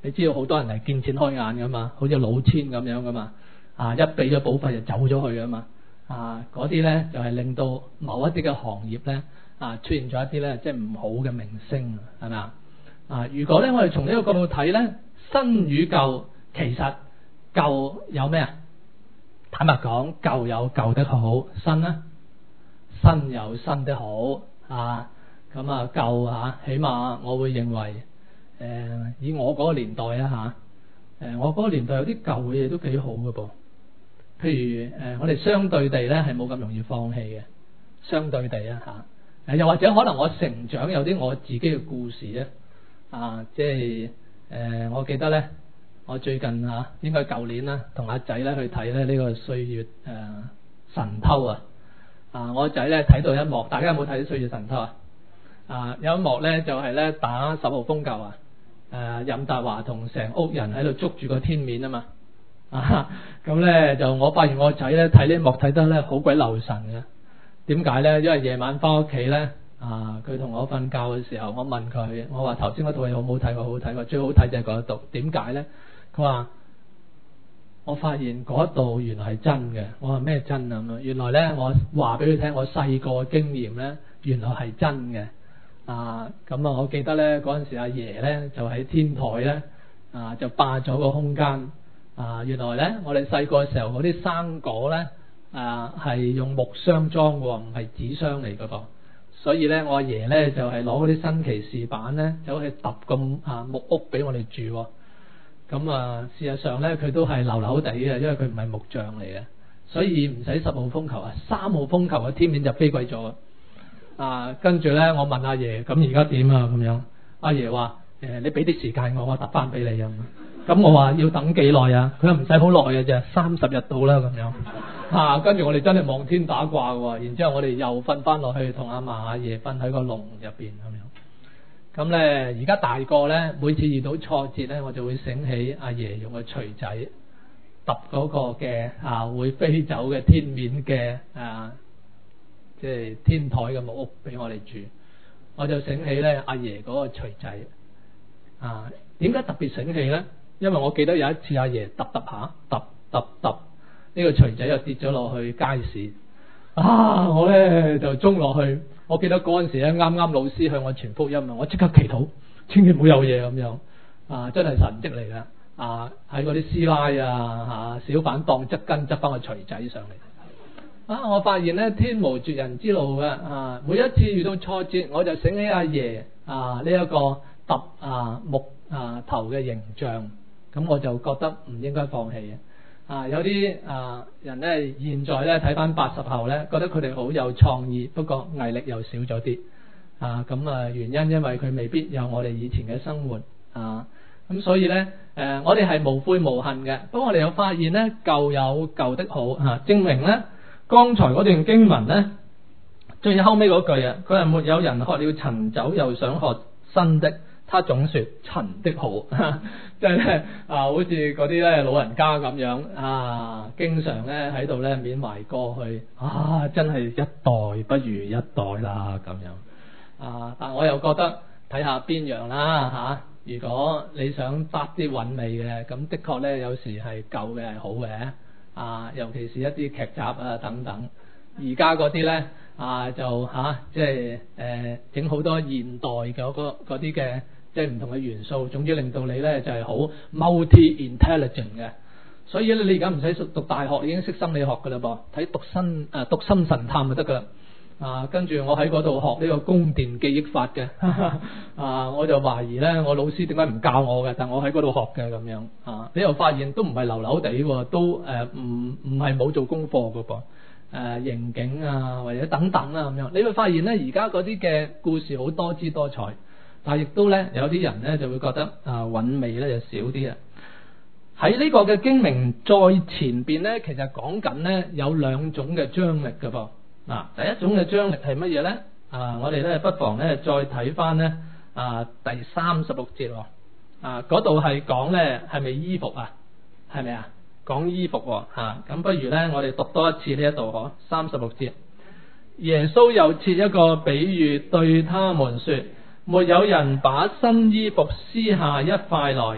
你知道好多人係見錢開眼噶嘛，好似老千咁樣噶嘛，啊一俾咗保費就走咗去噶嘛，啊嗰啲咧就係、是、令到某一啲嘅行業咧啊出現咗一啲咧即係唔好嘅名聲，係咪啊？啊如果咧我哋從呢個角度睇咧，新與舊其實舊有咩啊？坦白講，舊有舊的好，新咧新有新的好啊。咁啊舊嚇，起碼我會認為誒、呃、以我嗰個年代啊嚇，誒我嗰個年代有啲舊嘅嘢都幾好嘅噃。譬如誒、呃、我哋相對地咧係冇咁容易放棄嘅，相對地啊嚇。誒又或者可能我成長有啲我自己嘅故事咧啊，即係誒、呃、我記得咧，我最近嚇、啊、應該舊年啦，同阿仔咧去睇咧呢個歲月誒、呃、神偷啊。啊我仔咧睇到一幕，大家有冇睇《歲月神偷》啊？啊有一幕咧就係、是、咧打十號風球啊！誒任達華同成屋人喺度捉住個天面啊嘛！啊咁咧就我發現我仔咧睇呢幕睇得咧好鬼留神嘅。點解咧？因為夜晚翻屋企咧啊，佢同我瞓覺嘅時候，我問佢，我話頭先嗰套戲好唔好睇？話好好睇，話最好睇就係嗰一度。點解咧？佢話我發現嗰度原來係真嘅。我話咩真啊？原來咧我話俾佢聽，我細個嘅經驗咧原來係真嘅。啊，咁啊，我記得咧嗰陣時阿爺咧就喺天台咧啊，就霸咗個空間啊。原來咧我哋細個嘅時候嗰啲生果咧啊係用木箱裝嘅，唔係紙箱嚟嘅噃。所以咧我阿爺咧就係攞嗰啲新奇士板咧走去揼咁啊木屋俾我哋住。咁啊，事實上咧佢都係流流地嘅，因為佢唔係木匠嚟嘅，所以唔使十號風球啊，三號風球嘅天面就飛鬼咗。啊，跟住咧，我問阿爺，咁而家點啊？咁樣，阿爺話：誒、呃，你俾啲時間我，我揼翻俾你咁。咁我話要等幾耐啊？佢話唔使好耐嘅啫，三十日到啦咁樣。啊，跟住我哋真係望天打卦喎，然之後我哋又瞓翻落去，同阿嫲阿爺瞓喺個籠入邊咁樣。咁咧，而家大個咧，每次遇到挫折咧，我就會醒起阿爺用個錘仔揼嗰個嘅啊會飛走嘅天面嘅啊。即係天台嘅木屋俾我哋住，我就醒起咧阿爺嗰個錘仔啊！點解特別醒起咧？因為我記得有一次阿爺揼揼下揼揼揼呢個錘仔又跌咗落去街市啊！我咧就衝落去，我記得嗰陣時咧啱啱老師向我傳福音啊，我即刻祈禱，千祈唔好有嘢咁樣啊！真係神蹟嚟㗎啊！喺嗰啲師奶啊嚇小販檔側跟執翻個錘仔上嚟。啊！我發現咧天無絕人之路嘅啊！每一次遇到挫折，我就醒起阿爺啊呢一、這個揼啊木啊頭嘅形象，咁我就覺得唔應該放棄嘅。啊，有啲啊人咧，現在咧睇翻八十後咧，覺得佢哋好有創意，不過毅力又少咗啲。啊，咁啊原因因為佢未必有我哋以前嘅生活啊，咁所以咧誒、啊，我哋係無悔無恨嘅。不過我哋又發現咧舊有舊的好啊，證明咧。剛才嗰段經文咧，最後尾嗰句啊，佢係沒有人喝了陳酒又想喝新的，他總說陳的好，即係咧啊，好似嗰啲咧老人家咁樣啊，經常咧喺度咧緬懷過去啊，真係一代不如一代啦咁樣啊，但我又覺得睇下邊樣啦嚇、啊。如果你想搭啲韻味嘅，咁的確咧有時係舊嘅係好嘅。啊，尤其是一啲劇集啊等等，而家嗰啲咧啊就嚇、啊，即係誒整好多現代嘅嗰嗰啲嘅即係唔同嘅元素，總之令到你咧就係、是、好 multi-intelligent 嘅。所以咧你而家唔使讀大學已經識心理學㗎啦噃，睇讀心誒讀心神探就得㗎啦。啊，跟住我喺嗰度學呢個宮殿記憶法嘅，啊，我就懷疑咧，我老師點解唔教我嘅？但我喺嗰度學嘅咁樣，啊，你又發現都唔係流流地喎，都誒唔唔係冇做功課嘅噃，誒、啊、刑警啊或者等等啊咁樣，你會發現咧而家嗰啲嘅故事好多姿多彩，但係亦都咧有啲人咧就會覺得啊韻味咧就少啲啊。喺呢個嘅經文再前邊咧，其實講緊咧有兩種嘅張力嘅噃。嗱、啊，第一種嘅張力係乜嘢咧？啊，我哋咧不妨咧再睇翻咧啊第三十六節喎，啊嗰度係講咧係咪衣服啊？係咪啊？講衣服喎，嚇、啊、咁不如咧我哋讀多一次呢一度嗬，三十六節。耶穌又設一個比喻對他們說：沒有人把新衣服撕下一塊來，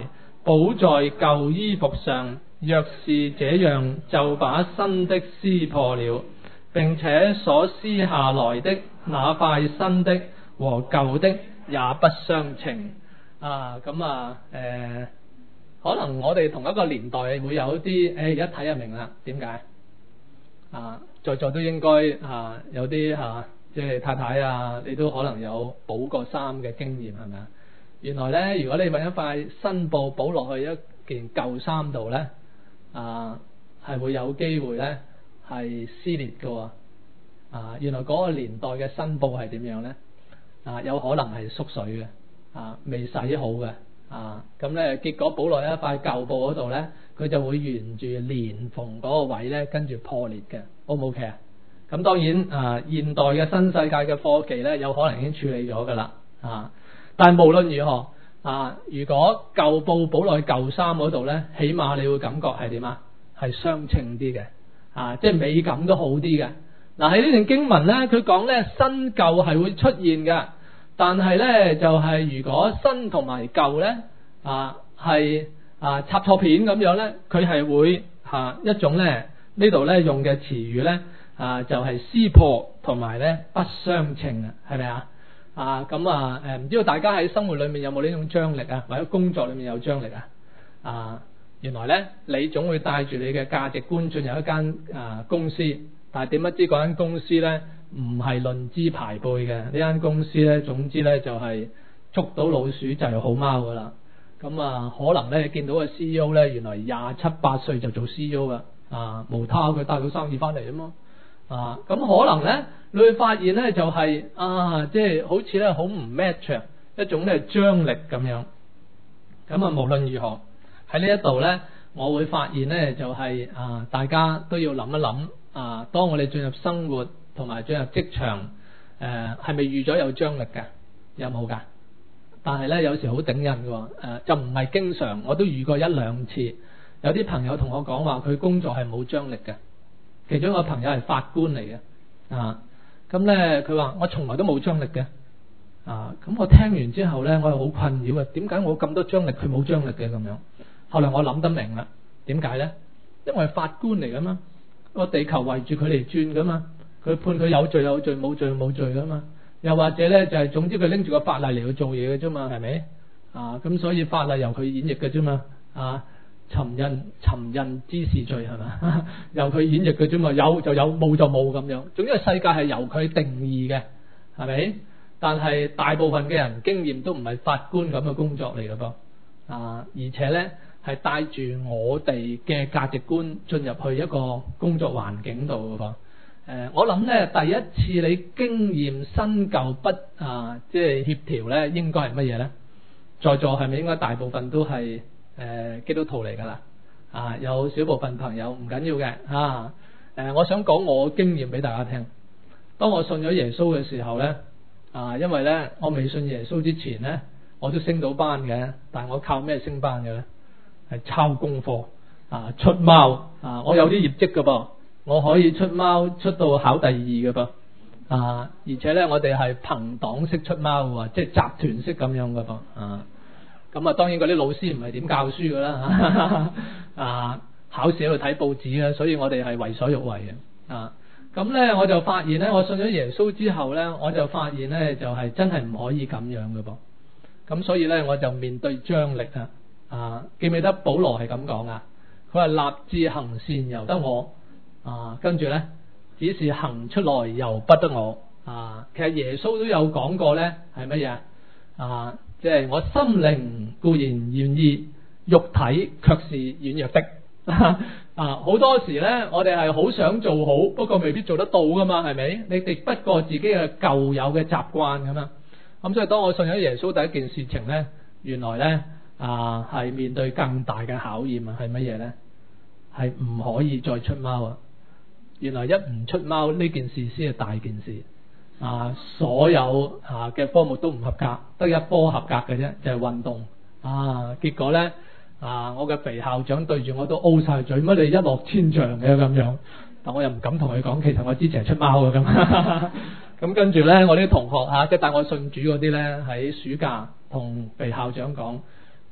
補在舊衣服上。若是這樣，就把新的撕破了，並且所撕下來的那塊新的和舊的也不相稱。啊，咁啊，誒、呃，可能我哋同一個年代會有啲，誒，一睇就明啦。點解？啊，在座都應該啊有啲嚇，即係太太啊，你都可能有補過衫嘅經驗，係咪啊？原來咧，如果你揾一塊新布補落去一件舊衫度咧，啊，係會有機會咧係撕裂嘅喎。啊，原來嗰個年代嘅新布係點樣咧？啊，有可能係縮水嘅，啊，未洗好嘅，啊，咁咧結果補落一塊舊布嗰度咧，佢就會沿住連縫嗰個位咧跟住破裂嘅。O 唔 OK 啊？咁當然啊，現代嘅新世界嘅科技咧，有可能已經處理咗㗎啦。啊，但係無論如何啊，如果舊布補落去舊衫嗰度咧，起碼你會感覺係點啊？係相稱啲嘅，啊，即係美感都好啲嘅。嗱，喺呢段經文咧，佢講咧新舊係會出現嘅，但係咧就係、是、如果新同埋舊咧啊係啊插錯片咁樣咧，佢係會嚇、啊、一種咧呢度咧用嘅詞語咧啊就係、是、撕破同埋咧不相稱啊，係咪啊？啊咁啊誒，唔知道大家喺生活裏面有冇呢種張力啊，或者工作裏面有張力啊？啊，原來咧你總會帶住你嘅價值觀進入一間啊公司。但係點不知嗰間公司咧唔係論資排輩嘅，呢間公司咧總之咧就係、是、捉到老鼠就係好貓噶啦。咁啊可能咧見到個 C E O 咧原來廿七八歲就做 C E O 噶，啊無他佢帶到生意翻嚟啊嘛。啊咁可能咧你會發現咧就係、是、啊即係、就是、好似咧好唔 match 一種咧張力咁樣。咁啊無論如何喺呢一度咧，我會發現咧就係、是、啊大家都要諗一諗。啊！當我哋進入生活同埋進入職場，誒係咪預咗有張力㗎？有冇㗎？但係咧有時好頂癮嘅喎，誒、呃、就唔係經常，我都遇過一兩次。有啲朋友同我講話，佢工作係冇張力嘅。其中一個朋友係法官嚟嘅，啊咁咧佢話我從來都冇張力嘅，啊咁我聽完之後咧，我係好困擾嘅。點解我咁多張力，佢冇張力嘅咁樣？後來我諗得明啦，點解咧？因為係法官嚟㗎嘛。個地球圍住佢嚟轉噶嘛，佢判佢有罪有罪，冇罪冇罪噶嘛。又或者咧就係、是、總之佢拎住個法例嚟去做嘢嘅啫嘛，係咪？啊咁所以法例由佢演繹嘅啫嘛。啊尋釁尋釁滋事罪係嘛？由佢演繹嘅啫嘛，有就有，冇就冇咁樣。總之世界係由佢定義嘅，係咪？但係大部分嘅人經驗都唔係法官咁嘅工作嚟嘅噃。啊而且咧。係帶住我哋嘅價值觀進入去一個工作環境度嘅噃。誒，我諗咧第一次你經驗新舊不啊，即係協調咧，應該係乜嘢咧？在座係咪應該大部分都係誒、呃、基督徒嚟㗎啦？啊，有少部分朋友唔緊要嘅啊。誒、呃，我想講我經驗俾大家聽。當我信咗耶穌嘅時候咧，啊，因為咧我未信耶穌之前咧，我都升到班嘅，但係我靠咩升班嘅咧？係抄功課啊，出貓啊，我有啲業績㗎噃，我可以出貓出到考第二㗎噃啊，而且咧我哋係朋黨式出貓喎，即係集團式咁樣㗎噃啊，咁啊當然嗰啲老師唔係點教書㗎啦啊，考試喺度睇報紙啊，所以我哋係為所欲為嘅啊，咁咧我就發現咧，我信咗耶穌之後咧，我就發現咧就係、是、真係唔可以咁樣㗎噃，咁所以咧我就面對張力啊。啊，記唔記得保羅係咁講啊？佢話立志行善由得我，啊，跟住咧只是行出來由不得我。啊，其實耶穌都有講過咧，係乜嘢啊？即係我心靈固然願意，肉體卻是軟弱的。啊，好多時咧，我哋係好想做好，不過未必做得到噶嘛，係咪？你敵不過自己嘅舊有嘅習慣咁啊。咁所以當我信咗耶穌第一件事情咧，原來咧。啊，係面對更大嘅考驗啊！係乜嘢咧？係唔可以再出貓啊！原來一唔出貓呢件事先係大件事啊！所有啊嘅科目都唔合格，得一科合格嘅啫，就係運動啊！結果咧啊，我嘅肥校長對住我都 O 晒嘴，乜你一落千丈嘅咁樣，但我又唔敢同佢講，其實我之前係出貓嘅咁。咁跟住咧，我啲同學嚇即係帶我信主嗰啲咧，喺暑假同肥校長講。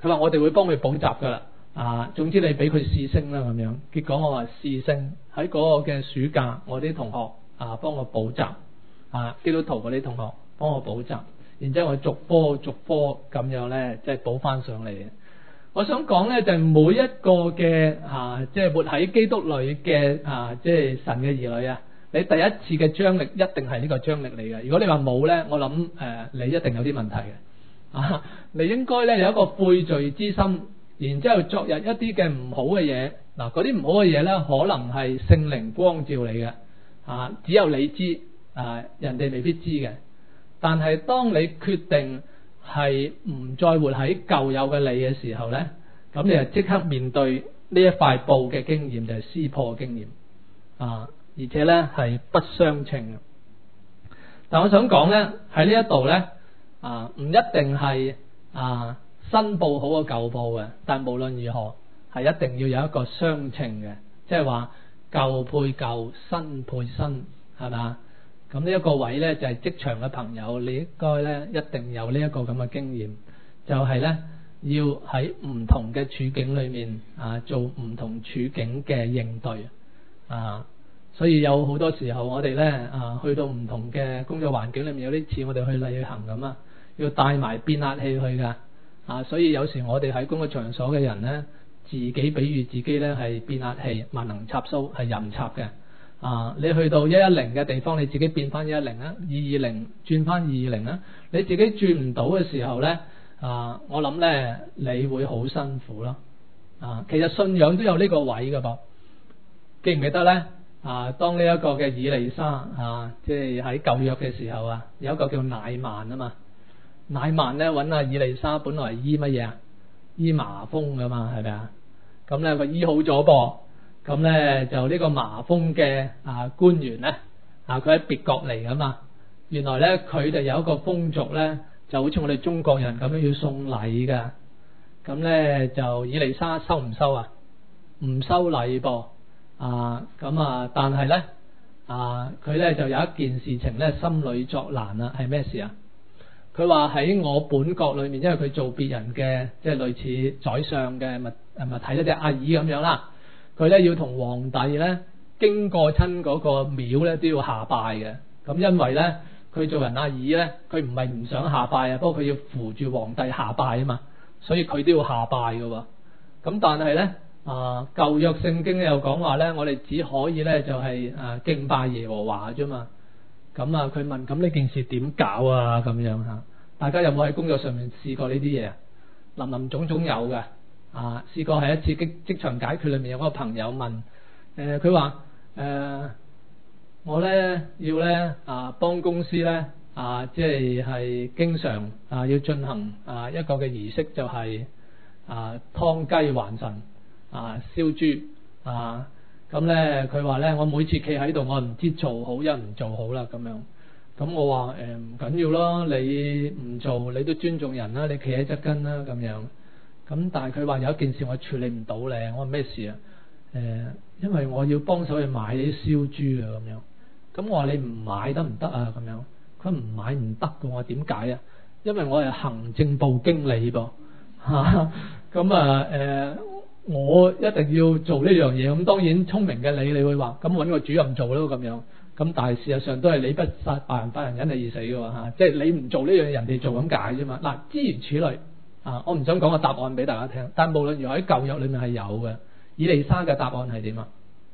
佢話我哋會幫佢補習噶啦，啊，總之你俾佢試升啦咁樣。結果我話試升喺嗰個嘅暑假，我啲同學啊幫我補習，啊基督徒嗰啲同學幫我補習，然之後我逐科逐科咁樣咧，即係補翻上嚟嘅。我想講咧，就係、每一個嘅啊，即係活喺基督裏嘅啊，即係神嘅兒女啊，你第一次嘅張力一定係呢個張力嚟嘅。如果你話冇咧，我諗誒、呃、你一定有啲問題嘅啊。你應該咧有一個悔罪之心，然之後昨日一啲嘅唔好嘅嘢，嗱嗰啲唔好嘅嘢咧，可能係聖靈光照你嘅啊，只有你知啊，人哋未必知嘅。但係當你決定係唔再活喺舊有嘅你嘅時候呢，咁你就即刻面對呢一塊布嘅經驗，就係、是、撕破嘅經驗啊！而且呢係不相稱。但我想講呢，喺呢一度呢，啊，唔一定係啊新布好過舊布嘅，但無論如何係一定要有一個相稱嘅，即係話舊配舊，新配新，係嘛？咁呢一個位呢，就係職場嘅朋友，你應該呢一定有呢一個咁嘅經驗，就係呢，要喺唔同嘅處境裏面啊，做唔同處境嘅應對啊。所以有好多時候我哋呢，啊，去到唔同嘅工作環境裏面，有啲似我哋去旅行咁啊，要帶埋變壓器去噶啊。所以有時我哋喺工作場所嘅人呢，自己比喻自己呢係變壓器，萬能插蘇係任插嘅。啊！你去到一一零嘅地方，你自己變翻一一零啊，二二零轉翻二二零啊，你自己轉唔到嘅時候呢，啊，我諗呢，你會好辛苦咯。啊，其實信仰都有呢個位噶噃，記唔記得呢？啊，當呢一個嘅以利沙啊，即係喺舊約嘅時候啊，有一個叫乃曼啊嘛，乃曼呢揾阿以利沙，本來係醫乜嘢啊？醫麻風噶嘛，係咪啊？咁呢，佢醫好咗噃。咁咧就呢個麻風嘅啊官員咧啊，佢喺別國嚟噶嘛，原來咧佢哋有一個風俗咧，就好似我哋中國人咁樣要送禮噶。咁咧就以利沙收唔收啊？唔收禮噃啊。咁啊，但係咧啊，佢咧就有一件事情咧心裏作難啦，係咩事啊？佢話喺我本國裏面，因為佢做別人嘅，即係類似宰相嘅，咪咪睇一隻阿姨咁樣啦。佢咧要同皇帝咧經過親嗰個廟咧都要下拜嘅，咁因為咧佢做人阿二咧，佢唔係唔想下拜啊，不過佢要扶住皇帝下拜啊嘛，所以佢都要下拜嘅喎。咁但係咧啊舊約聖經又講話咧，我哋只可以咧就係、是、啊敬拜耶和華啫嘛。咁啊佢問咁呢件事點搞啊咁樣嚇？大家有冇喺工作上面試過呢啲嘢啊？林林總總有嘅。啊！試過喺一次職職場解決裏面，有個朋友問，誒佢話誒我咧要咧啊幫公司咧啊，即係係經常啊要進行啊一個嘅儀式，就係、是、啊劏雞還神啊燒豬啊，咁咧佢話咧我每次企喺度，我唔知做好一唔做好啦咁樣。咁我話誒唔緊要咯，你唔做你都尊重人啦，你企喺側跟啦咁樣。咁但係佢話有一件事我處理唔到咧，我話咩事啊？誒、呃，因為我要幫手去買啲燒豬啊咁樣。咁我話你唔買得唔得啊？咁樣，佢唔買唔得嘅。我話點解啊？因為我係行政部經理噃嚇。咁啊誒，我一定要做呢樣嘢。咁當然聰明嘅你，你會話咁揾個主任做咯咁樣。咁但係事實上都係你不殺百人，百人因你而死嘅喎嚇。即係你唔做呢樣嘢，人哋做咁解啫嘛。嗱，諸如此類。啊！我唔想講個答案俾大家聽，但無論如何喺舊約裏面係有嘅。以利沙嘅答案係點啊？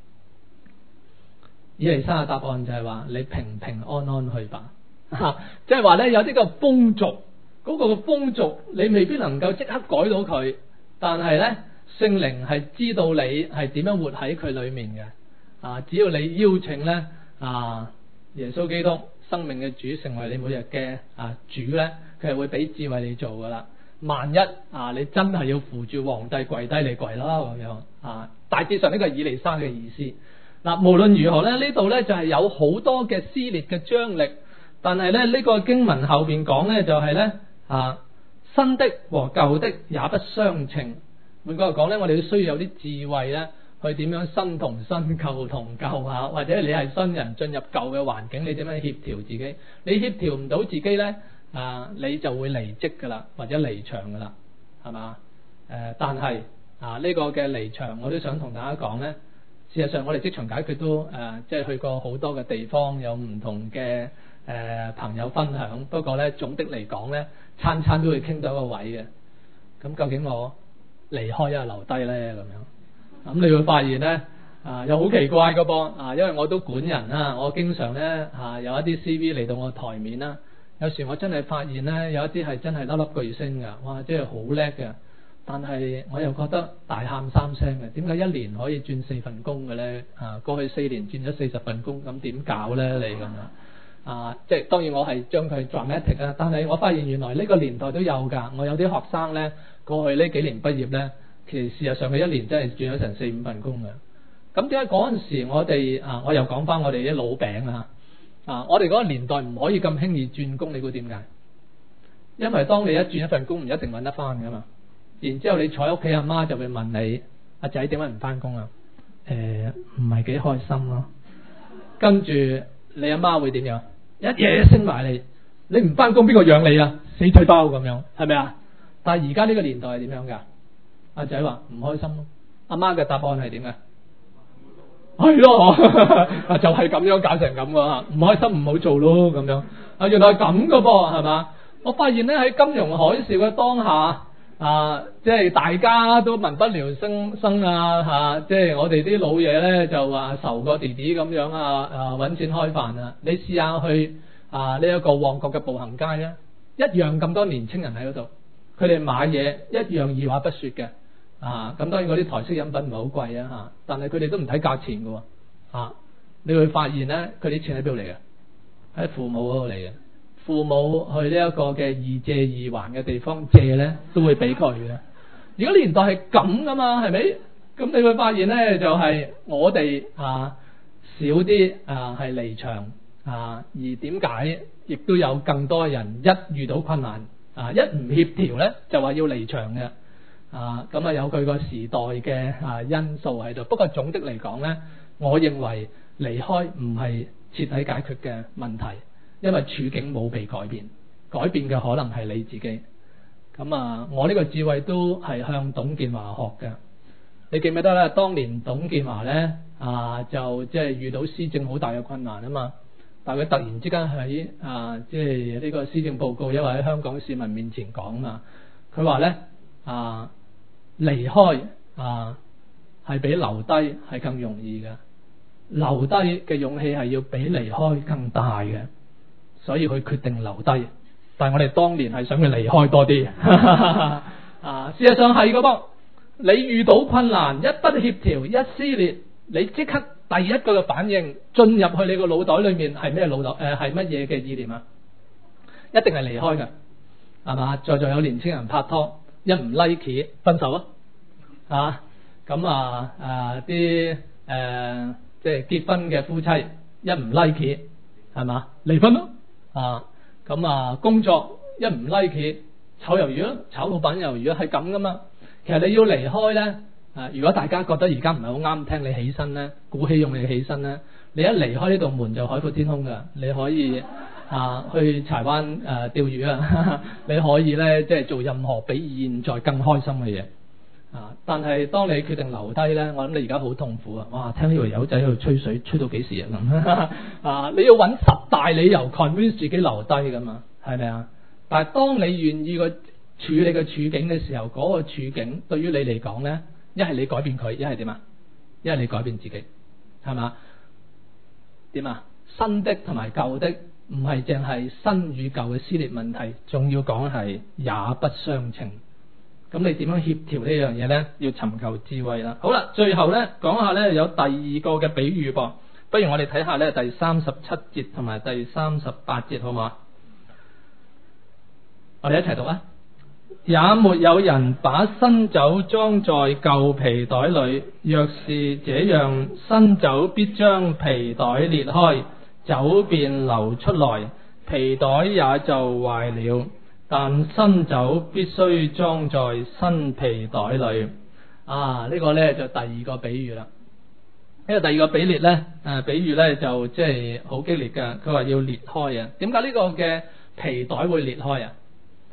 以利沙嘅答案就係話你平平安安去吧。嚇，即係話咧有啲個風俗，嗰、嗰個風俗你未必能夠即刻改到佢，但係咧聖靈係知道你係點樣活喺佢裏面嘅。啊，只要你邀請咧啊耶穌基督生命嘅主成為你每日嘅啊主咧，佢係會俾智慧你做噶啦。萬一啊，你真係要扶住皇帝跪低，你跪啦咁樣啊。大致上呢個係以利沙嘅意思。嗱、啊，無論如何咧，呢度咧就係、是、有好多嘅撕裂嘅張力，但係咧呢、這個經文後邊講咧就係、是、咧啊，新的和舊的也不相稱。換句話講咧，我哋都需要有啲智慧咧，去點樣新同新、舊同舊啊，或者你係新人進入舊嘅環境，你點樣協調自己？你協調唔到自己咧？啊，你就會離職噶啦，或者離場噶啦，係嘛？ 呃，但係啊呢、這個嘅離場，我都想同大家講咧。事實上，我哋職場解決都誒、呃，即係去過好多嘅地方，有唔同嘅誒、呃、朋友分享。不過咧，總的嚟講咧，餐餐都會傾到一個位嘅。咁究竟我離開啊留低咧咁樣？咁你會發現咧啊，又好奇怪嘅噃啊，因為我都管人啦，我經常咧啊有一啲 C V 嚟到我台面啦。有時我真係發現咧，有一啲係真係粒粒巨星㗎，哇！真係好叻嘅。但係我又覺得大喊三聲嘅，點解一年可以轉四份工嘅咧？啊，過去四年轉咗四十份工，咁點搞咧？你咁樣啊？即係當然我係將佢 dramatic 啊，但係我發現原來呢個年代都有㗎。我有啲學生咧，過去呢幾年畢業咧，其實事實上佢一年真係轉咗成四五份工嘅。咁點解嗰陣時我哋啊？我又講翻我哋啲老餅啊！啊，我哋嗰個年代唔可以咁輕易轉工，你估點解？因為當你一轉一份工，唔一定揾得翻㗎嘛。然之後你坐喺屋企，阿媽就會問你：阿仔點解唔翻工啊？誒，唔係幾開心咯。跟住你阿媽會點樣？一嘢升埋你，你唔翻工邊個養你啊？死仔包咁樣，係咪啊？但係而家呢個年代係點樣噶？阿仔話唔開心咯。阿媽嘅答案係點啊？係咯，就係咁樣搞成咁噶，唔開心唔好做咯咁樣。啊，原來係咁噶噃，係嘛？我發現咧喺金融海嘯嘅當下。啊，即係大家都民不聊生生啊，吓、啊，即係我哋啲老嘢咧就話愁個弟弟咁樣啊，啊搵錢開飯啊！你試下去啊呢一、這個旺角嘅步行街啊，一樣咁多年青人喺嗰度，佢哋買嘢一樣二話不說嘅啊！咁當然嗰啲台式飲品唔係好貴啊吓，但係佢哋都唔睇價錢噶，啊！你會發現咧，佢啲錢喺邊度嚟嘅？喺父母嗰度嚟嘅。父母去呢一個嘅易借易還嘅地方借咧，都會俾佢嘅。而家年代係咁噶嘛，係咪？咁你會發現咧，就係、是、我哋啊少啲啊係離場啊，而點解亦都有更多人一遇到困難啊，一唔協調咧，就話要離場嘅啊。咁啊有佢個時代嘅啊因素喺度。不過總的嚟講咧，我認為離開唔係徹底解決嘅問題。因為處境冇被改變，改變嘅可能係你自己。咁啊，我呢個智慧都係向董建華學嘅。你記唔記得咧？當年董建華咧啊，就即係遇到施政好大嘅困難啊嘛。但係佢突然之間喺啊，即係呢個施政報告，因為喺香港市民面前講啊，佢話咧啊，離開啊係比留低係更容易嘅，留低嘅勇氣係要比離開更大嘅。所以佢決定留低，但係我哋當年係想佢離開多啲啊！事實上係噶噃，你遇到困難，一不協調，一撕裂，你即刻第一個嘅反應進入去你個腦袋裏面係咩腦袋？誒係乜嘢嘅意念啊？一定係離開噶，係嘛？在座有年青人拍拖，一唔 like 分手啊！啊咁啊啊啲誒即係結婚嘅夫妻，一唔 like 係嘛？離婚咯！啊，咁啊，工作一唔 like 炒魷魚咯，炒老闆魷魚咯，係咁噶嘛。其實你要離開咧，啊，如果大家覺得而家唔係好啱聽，你起身咧，鼓起勇氣起身咧，你一離開呢道門就海闊天空噶，你可以啊去柴灣誒、呃、釣魚啊，你可以咧即係做任何比現在更開心嘅嘢啊。但係當你決定留低咧，我諗你而家好痛苦啊！哇，聽呢條友仔喺度吹水，吹到幾時啊？啊，你要揾十大理由 convince 自己留低噶嘛，係咪啊？但係當你願意個處理嘅處境嘅時候，嗰、那個處境對於你嚟講咧，一係你改變佢，一係點啊？一係你改變自己，係嘛？點啊？新的同埋舊的唔係淨係新與舊嘅撕裂問題，仲要講係也不相稱。咁你點樣協調呢樣嘢咧？要尋求智慧啦。好啦，最後咧講下咧有第二個嘅比喻噃，不如我哋睇下咧第三十七節同埋第三十八節好唔好啊？我哋一齊讀啊！也沒有人把新酒裝在舊皮袋裏，若是這樣，新酒必將皮袋裂開，酒便流出來，皮袋也就壞了。但新酒必須裝在新皮袋裏。啊，呢、這個呢就第二個比喻啦。呢個第二個比列呢，誒、啊，比喻呢就即係好激烈噶。佢話要裂開啊。點解呢個嘅皮袋會裂開啊？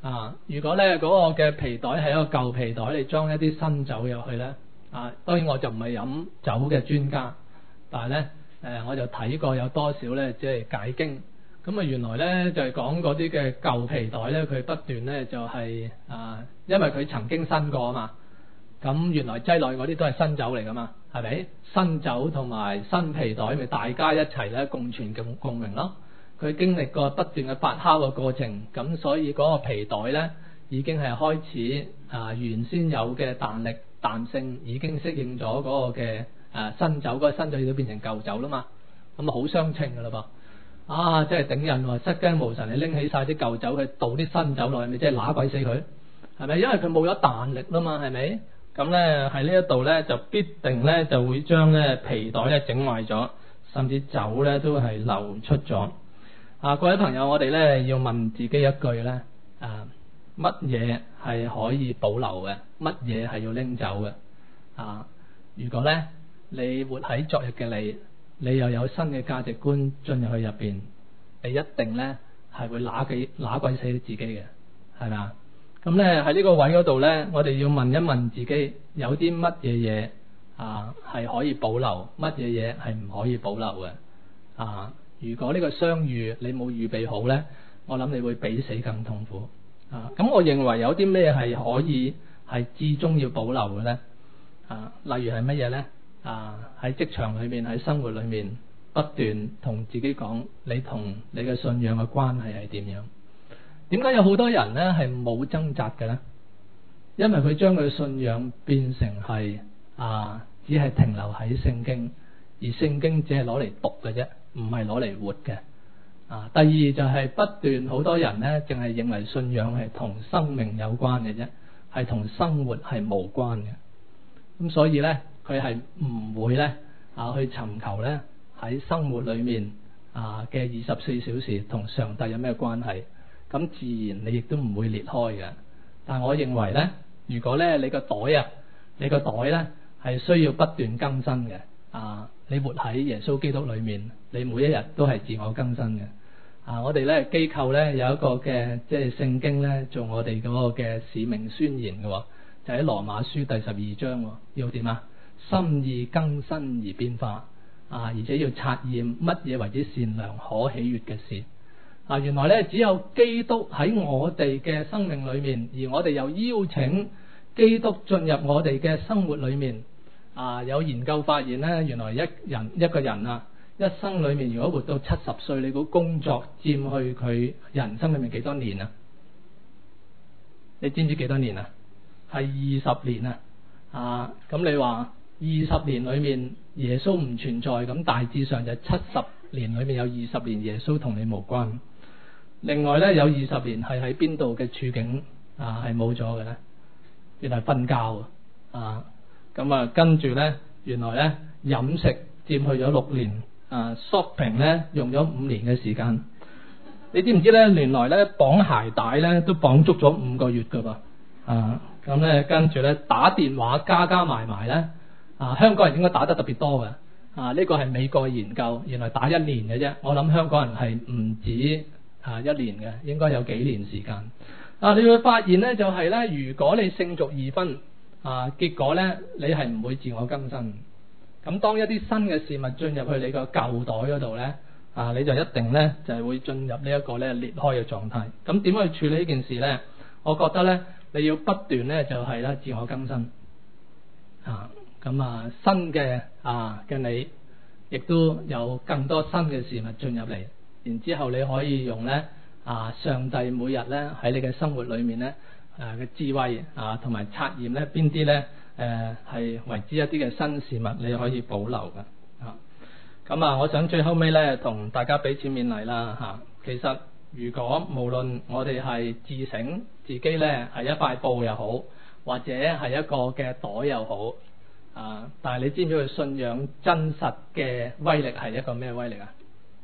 啊，如果咧嗰個嘅皮袋係一個舊皮袋，你裝一啲新酒入去咧，啊，當然我就唔係飲酒嘅專家，但係咧誒我就睇過有多少咧即係解經，咁啊原來咧就係講嗰啲嘅舊皮袋咧，佢不斷咧就係啊，因為佢曾經新過啊嘛，咁原來擠內嗰啲都係新酒嚟噶嘛，係咪？新酒同埋新皮袋咪大家一齊咧共存共共榮咯。佢經歷過不斷嘅發酵嘅過程，咁所以嗰個皮袋咧已經係開始啊原先有嘅彈力彈性已經適應咗嗰個嘅啊新酒，嗰個新酒亦都變成舊酒啦嘛，咁啊好相稱噶啦噃，啊真係頂人喎！失驚無神，你拎起晒啲舊酒去倒啲新酒落去，咪即係揦鬼死佢，係咪？因為佢冇咗彈力啦嘛，係咪？咁咧喺呢一度咧就必定咧就會將咧皮袋咧整壞咗，甚至酒咧都係流出咗。啊，各位朋友，我哋咧要問自己一句咧，啊，乜嘢係可以保留嘅？乜嘢係要拎走嘅？啊，如果咧你活喺昨日嘅你，你又有新嘅價值觀進入去入邊，你一定咧係會揦幾揦鬼死自己嘅，係咪啊？咁咧喺呢個位嗰度咧，我哋要問一問自己，有啲乜嘢嘢啊係可以保留，乜嘢嘢係唔可以保留嘅？啊？如果呢個相遇你冇預備好呢，我諗你會比死更痛苦啊！咁我認為有啲咩係可以係至終要保留嘅呢？啊，例如係乜嘢呢？啊，喺職場裏面，喺生活裏面，不斷同自己講，你同你嘅信仰嘅關係係點樣？點解有好多人呢係冇掙扎嘅呢？因為佢將佢嘅信仰變成係啊，只係停留喺聖經，而聖經只係攞嚟讀嘅啫。唔係攞嚟活嘅啊！第二就係不斷好多人呢，淨係認為信仰係同生命有關嘅啫，係同生活係無關嘅。咁所以呢，佢係唔會呢啊去尋求呢喺生活裏面啊嘅二十四小時同上帝有咩關係？咁自然你亦都唔會裂開嘅。但我認為呢，如果呢你個袋啊，你個袋呢係需要不斷更新嘅啊！你活喺耶穌基督裏面，你每一日都係自我更新嘅。啊，我哋咧機構咧有一個嘅即係聖經咧做我哋嗰個嘅使命宣言嘅，就喺羅馬書第十二章，要點啊？心意更新而變化啊，而且要察驗乜嘢為之善良可喜悅嘅事。啊，原來咧只有基督喺我哋嘅生命裏面，而我哋又邀請基督進入我哋嘅生活裏面。啊！有研究發現咧，原來一人一個人啊，一生裏面如果活到七十歲，你估工作佔去佢人生裏面幾多年啊？你知唔知幾多年啊？係二十年啊！啊，咁你話二十年裏面耶穌唔存在，咁大致上就七十年裏面有二十年耶穌同你無關。另外咧有二十年係喺邊度嘅處境啊係冇咗嘅咧？原來瞓覺啊！咁啊，跟住咧，原來咧飲食佔去咗六年，啊 shopping 咧用咗五年嘅時間。你知唔知咧？原來咧綁鞋帶咧都綁足咗五個月噶噃，啊咁咧跟住咧打電話加加埋埋咧，啊香港人應該打得特別多嘅，啊呢個係美國研究，原來打一年嘅啫。我諗香港人係唔止啊一年嘅，應該有幾年時間。啊，你會發現咧就係咧，如果你聖俗二分。啊，結果咧，你係唔會自我更新。咁當一啲新嘅事物進入去你個舊袋嗰度咧，啊，你就一定咧就係會進入呢一個咧裂開嘅狀態。咁點樣去處理呢件事咧？我覺得咧，你要不斷咧就係咧自我更新。啊，咁啊新嘅啊嘅你，亦都有更多新嘅事物進入嚟。然之後你可以用咧啊上帝每日咧喺你嘅生活裏面咧。誒嘅、啊、智慧啊，同埋測驗咧，邊啲咧誒係為之一啲嘅新事物，你可以保留嘅啊。咁啊，我想最後尾咧，同大家俾錢勉勵啦嚇。其實如果無論我哋係自省自己咧係一塊布又好，或者係一個嘅袋又好啊，但係你知唔知佢信仰真實嘅威力係一個咩威力啊？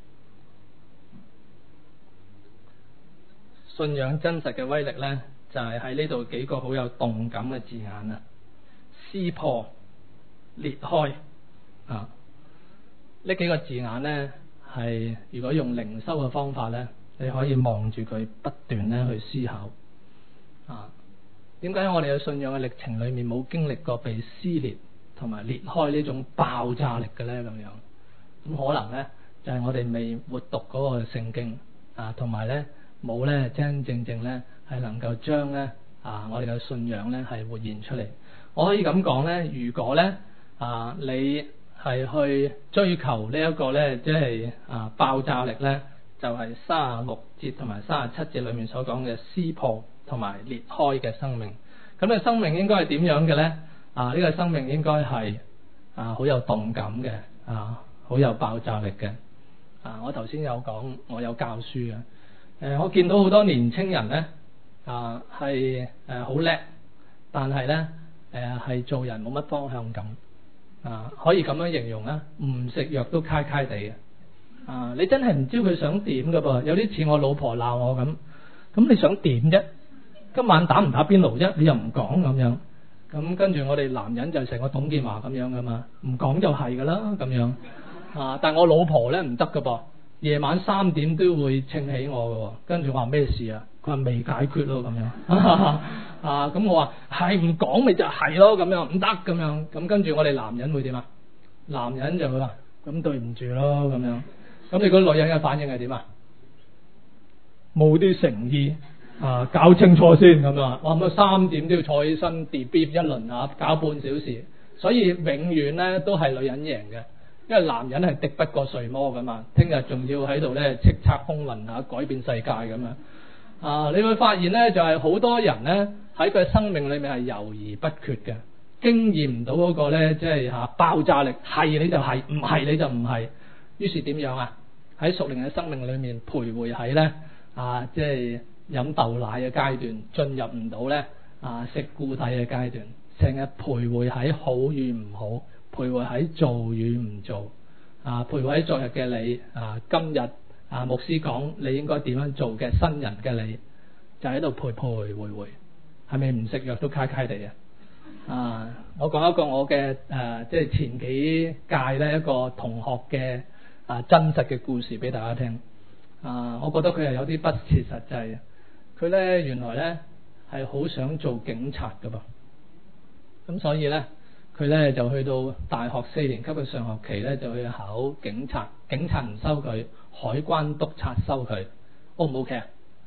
信仰真實嘅威力咧？就係喺呢度幾個好有動感嘅字眼啊，撕破、裂開啊！呢幾個字眼咧，係如果用靈修嘅方法咧，你可以望住佢不斷咧去思考。 啊，點解我哋嘅信仰嘅歷程裏面冇經歷過被撕裂同埋裂開呢種爆炸力嘅咧？咁樣咁可能咧就係、是、我哋未活讀嗰個聖經啊，同埋咧冇咧真真正正咧係能夠將咧啊我哋嘅信仰咧係活現出嚟。我可以咁講咧，如果咧啊你係去追求呢一個咧即係啊爆炸力咧，就係三十六節同埋三十七節裏面所講嘅撕破同埋裂開嘅生命。咁嘅生命應該係點樣嘅咧？啊呢、這個生命應該係啊好有動感嘅，啊好有爆炸力嘅。啊我頭先有講我有教書嘅，誒、呃、我見到好多年青人咧啊係誒好叻，但係咧誒係做人冇乜方向感，啊可以咁樣形容啦，唔食藥都揩揩地嘅。啊你真係唔知佢想點噶噃，有啲似我老婆鬧我咁，咁你想點啫？今晚打唔打邊爐啫？你又唔講咁樣，咁跟住我哋男人就成個董建華咁樣噶嘛，唔講就係噶啦咁樣。啊！但係我老婆咧唔得噶噃，夜晚三點都會稱起我噶，跟住我話咩事啊？佢話未解決咯咁樣。啊！咁我話係唔講咪就係咯咁樣，唔得咁樣。咁跟住我哋男人會點啊？男人就會話咁對唔住咯咁樣。咁你個女人嘅反應係點啊？冇啲誠意啊！搞清楚先咁啊！我諗啊三點都要坐起身 debrief 一輪啊，搞半小時。所以永遠咧都係女人贏嘅。因為男人係敵不過睡魔噶嘛，聽日仲要喺度咧叱咤風雲啊，改變世界咁樣啊！你會發現咧，就係、是、好多人咧喺佢生命裏面係猶豫不決嘅，經驗唔到嗰個咧即係吓爆炸力，係你就係、是，唔係你就唔係。於是點樣啊？喺屬靈嘅生命裏面徘徊喺咧啊，即係飲豆奶嘅階段，進入唔到咧啊食固體嘅階段，成日徘徊喺好與唔好。徘徊喺做與唔做，啊徘徊喺昨日嘅你，啊今日啊牧師講你應該點樣做嘅新人嘅你，就喺度徘徊徘徊，係咪唔食藥都揩揩地啊？啊，我講一個我嘅誒，即係前幾屆咧一個同學嘅啊真實嘅故事俾大家聽。啊，我覺得佢係有啲不切實際。佢咧原來咧係好想做警察噶噃，咁所以咧。佢咧就去到大學四年級嘅上學期咧，就去考警察，警察唔收佢，海關督察收佢，O 唔 OK 啊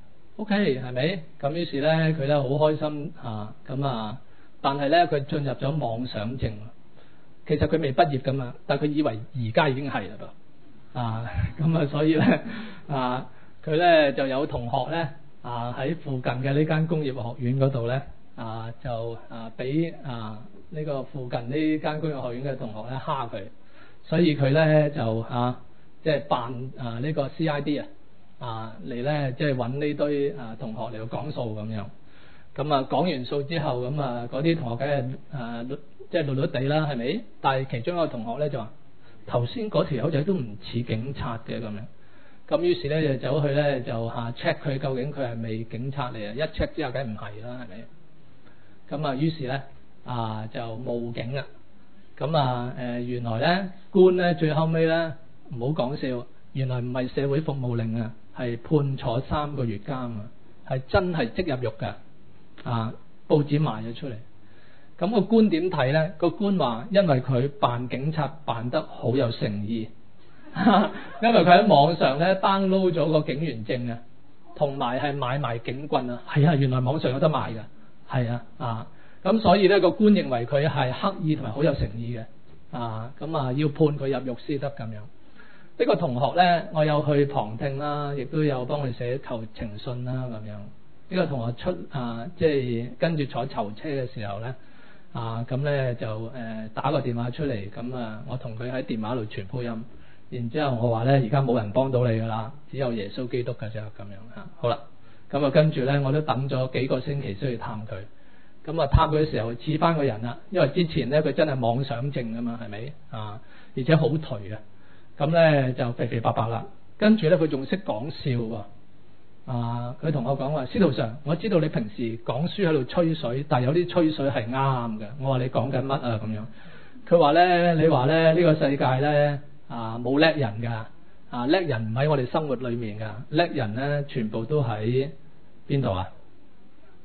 ？OK 係咪？咁於是咧佢咧好開心嚇，咁啊，但係咧佢進入咗妄想症，其實佢未畢業噶嘛，但係佢以為而家已經係啦噃，啊咁啊，所以咧啊，佢咧就有同學咧啊喺附近嘅呢間工業學院嗰度咧啊就啊俾啊。呢個附近呢間工業學院嘅同學咧蝦佢，所以佢咧就啊即係扮啊呢個 C I D 啊啊嚟咧即係揾呢堆啊同學嚟到講數咁樣。咁啊講完數之後，咁啊嗰啲同學梗係啊即係綠綠地啦，係咪？但係其中一個同學咧就話頭先嗰條友仔都唔似警察嘅咁樣。咁於是咧就走去咧就嚇 check 佢究竟佢係咪警察嚟啊？一 check 之後梗係唔係啦，係咪？咁啊於是咧。啊就報警啦，咁啊誒、呃、原來咧官咧最後尾咧唔好講笑，原來唔係社會服務令啊，係判坐三個月監啊，係真係即入獄噶，啊報紙賣咗出嚟，咁、個官點睇咧？個官話因為佢扮警察扮得好有誠意，因為佢喺網上咧 download 咗個警員證啊，同埋係買埋警棍啊，係啊，原來網上有得賣噶，係啊啊。咁所以咧個官認為佢係刻意同埋好有誠意嘅，啊咁啊要判佢入獄先得咁樣。呢、這個同學咧，我有去旁聽啦，亦都有幫佢寫求情信啦咁樣。呢、這個同學出啊，即係跟住坐囚車嘅時候咧，啊咁咧就誒、呃、打個電話出嚟，咁啊我同佢喺電話度傳福音，然之後我話咧而家冇人幫到你噶啦，只有耶穌基督嘅啫咁樣嚇。好啦，咁啊跟住咧我都等咗幾個星期先去探佢。咁啊，探佢嘅時候似翻個人啦，因為之前咧佢真係妄想症啊嘛，係咪啊？而且好頹啊，咁咧就肥肥白白啦。跟住咧佢仲識講笑喎，啊！佢同我講話，司徒上，我知道你平時講書喺度吹水，但係有啲吹水係啱嘅。我話你講緊乜啊？咁樣，佢話咧，你話咧呢個世界咧啊冇叻人㗎，啊叻人唔喺我哋生活裡面㗎，叻人咧全部都喺邊度啊？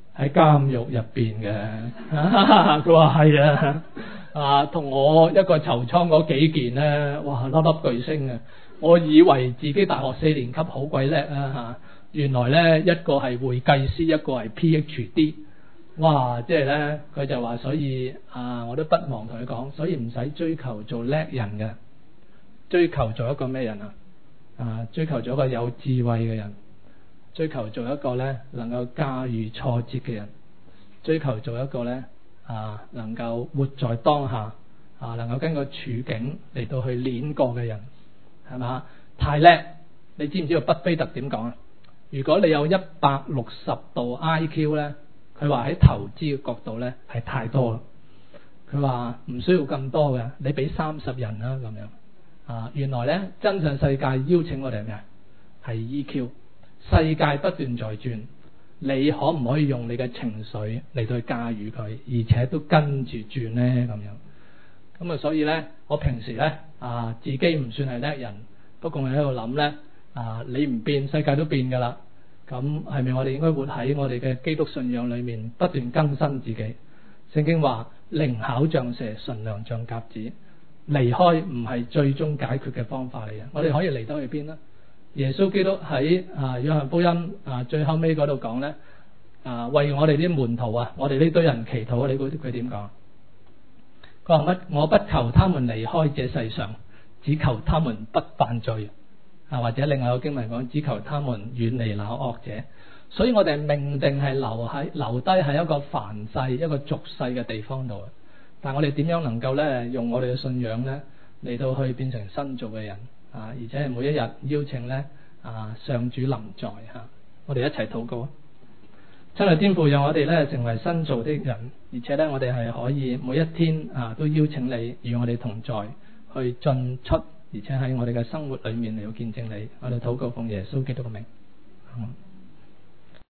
喺監獄入邊嘅。佢話係啊，啊同我一個籌倉嗰幾件咧，哇粒粒巨星啊！我以為自己大學四年級好鬼叻啊嚇，原來咧一個係會計師，一個係 P H D。哇！即係咧，佢就話，所以啊，我都不忘同佢講，所以唔使追求做叻人嘅，追求做一個咩人啊？啊，追求做一個有智慧嘅人，追求做一個咧能夠駕馭挫折嘅人，追求做一個咧啊能夠活在當下啊，能夠跟個處境嚟到去練過嘅人，係嘛？太叻！你知唔知道畢菲特點講啊？如果你有一百六十度 I Q 咧，佢話喺投資嘅角度咧係太多啦。佢話唔需要咁多嘅，你俾三十人啦咁樣啊。原來咧真相世界邀請我哋係咩啊？係 E Q。世界不斷在轉，你可唔可以用你嘅情緒嚟到去駕馭佢，而且都跟住轉咧咁樣？咁啊，所以咧我平時咧啊自己唔算係叻人，不過我喺度諗咧啊，你唔變，世界都變噶啦。咁係咪我哋應該活喺我哋嘅基督信仰裏面，不斷更新自己？聖經話靈巧像蛇，純良像鴿子。離開唔係最終解決嘅方法嚟嘅，我哋可以離得去邊呢？耶穌基督喺啊約翰福音啊最後尾嗰度講咧啊，為我哋啲門徒啊，我哋呢堆人祈禱，你估佢點講？佢話乜？我不求他們離開這世上，只求他們不犯罪。啊，或者另外一個經文講，只求他們遠離那惡者。所以我哋命定係留喺留低喺一個凡世一個俗世嘅地方度。但係我哋點樣能夠咧用我哋嘅信仰咧嚟到去變成新造嘅人啊？而且係每一日邀請咧啊上主臨在吓，我哋一齊禱告。親愛天父，讓我哋咧成為新造的人，而且咧我哋係可以每一天啊都邀請你與我哋同在，去進出。而且喺我哋嘅生活裏面嚟到見證你，我哋禱告奉耶穌基督嘅名。嗯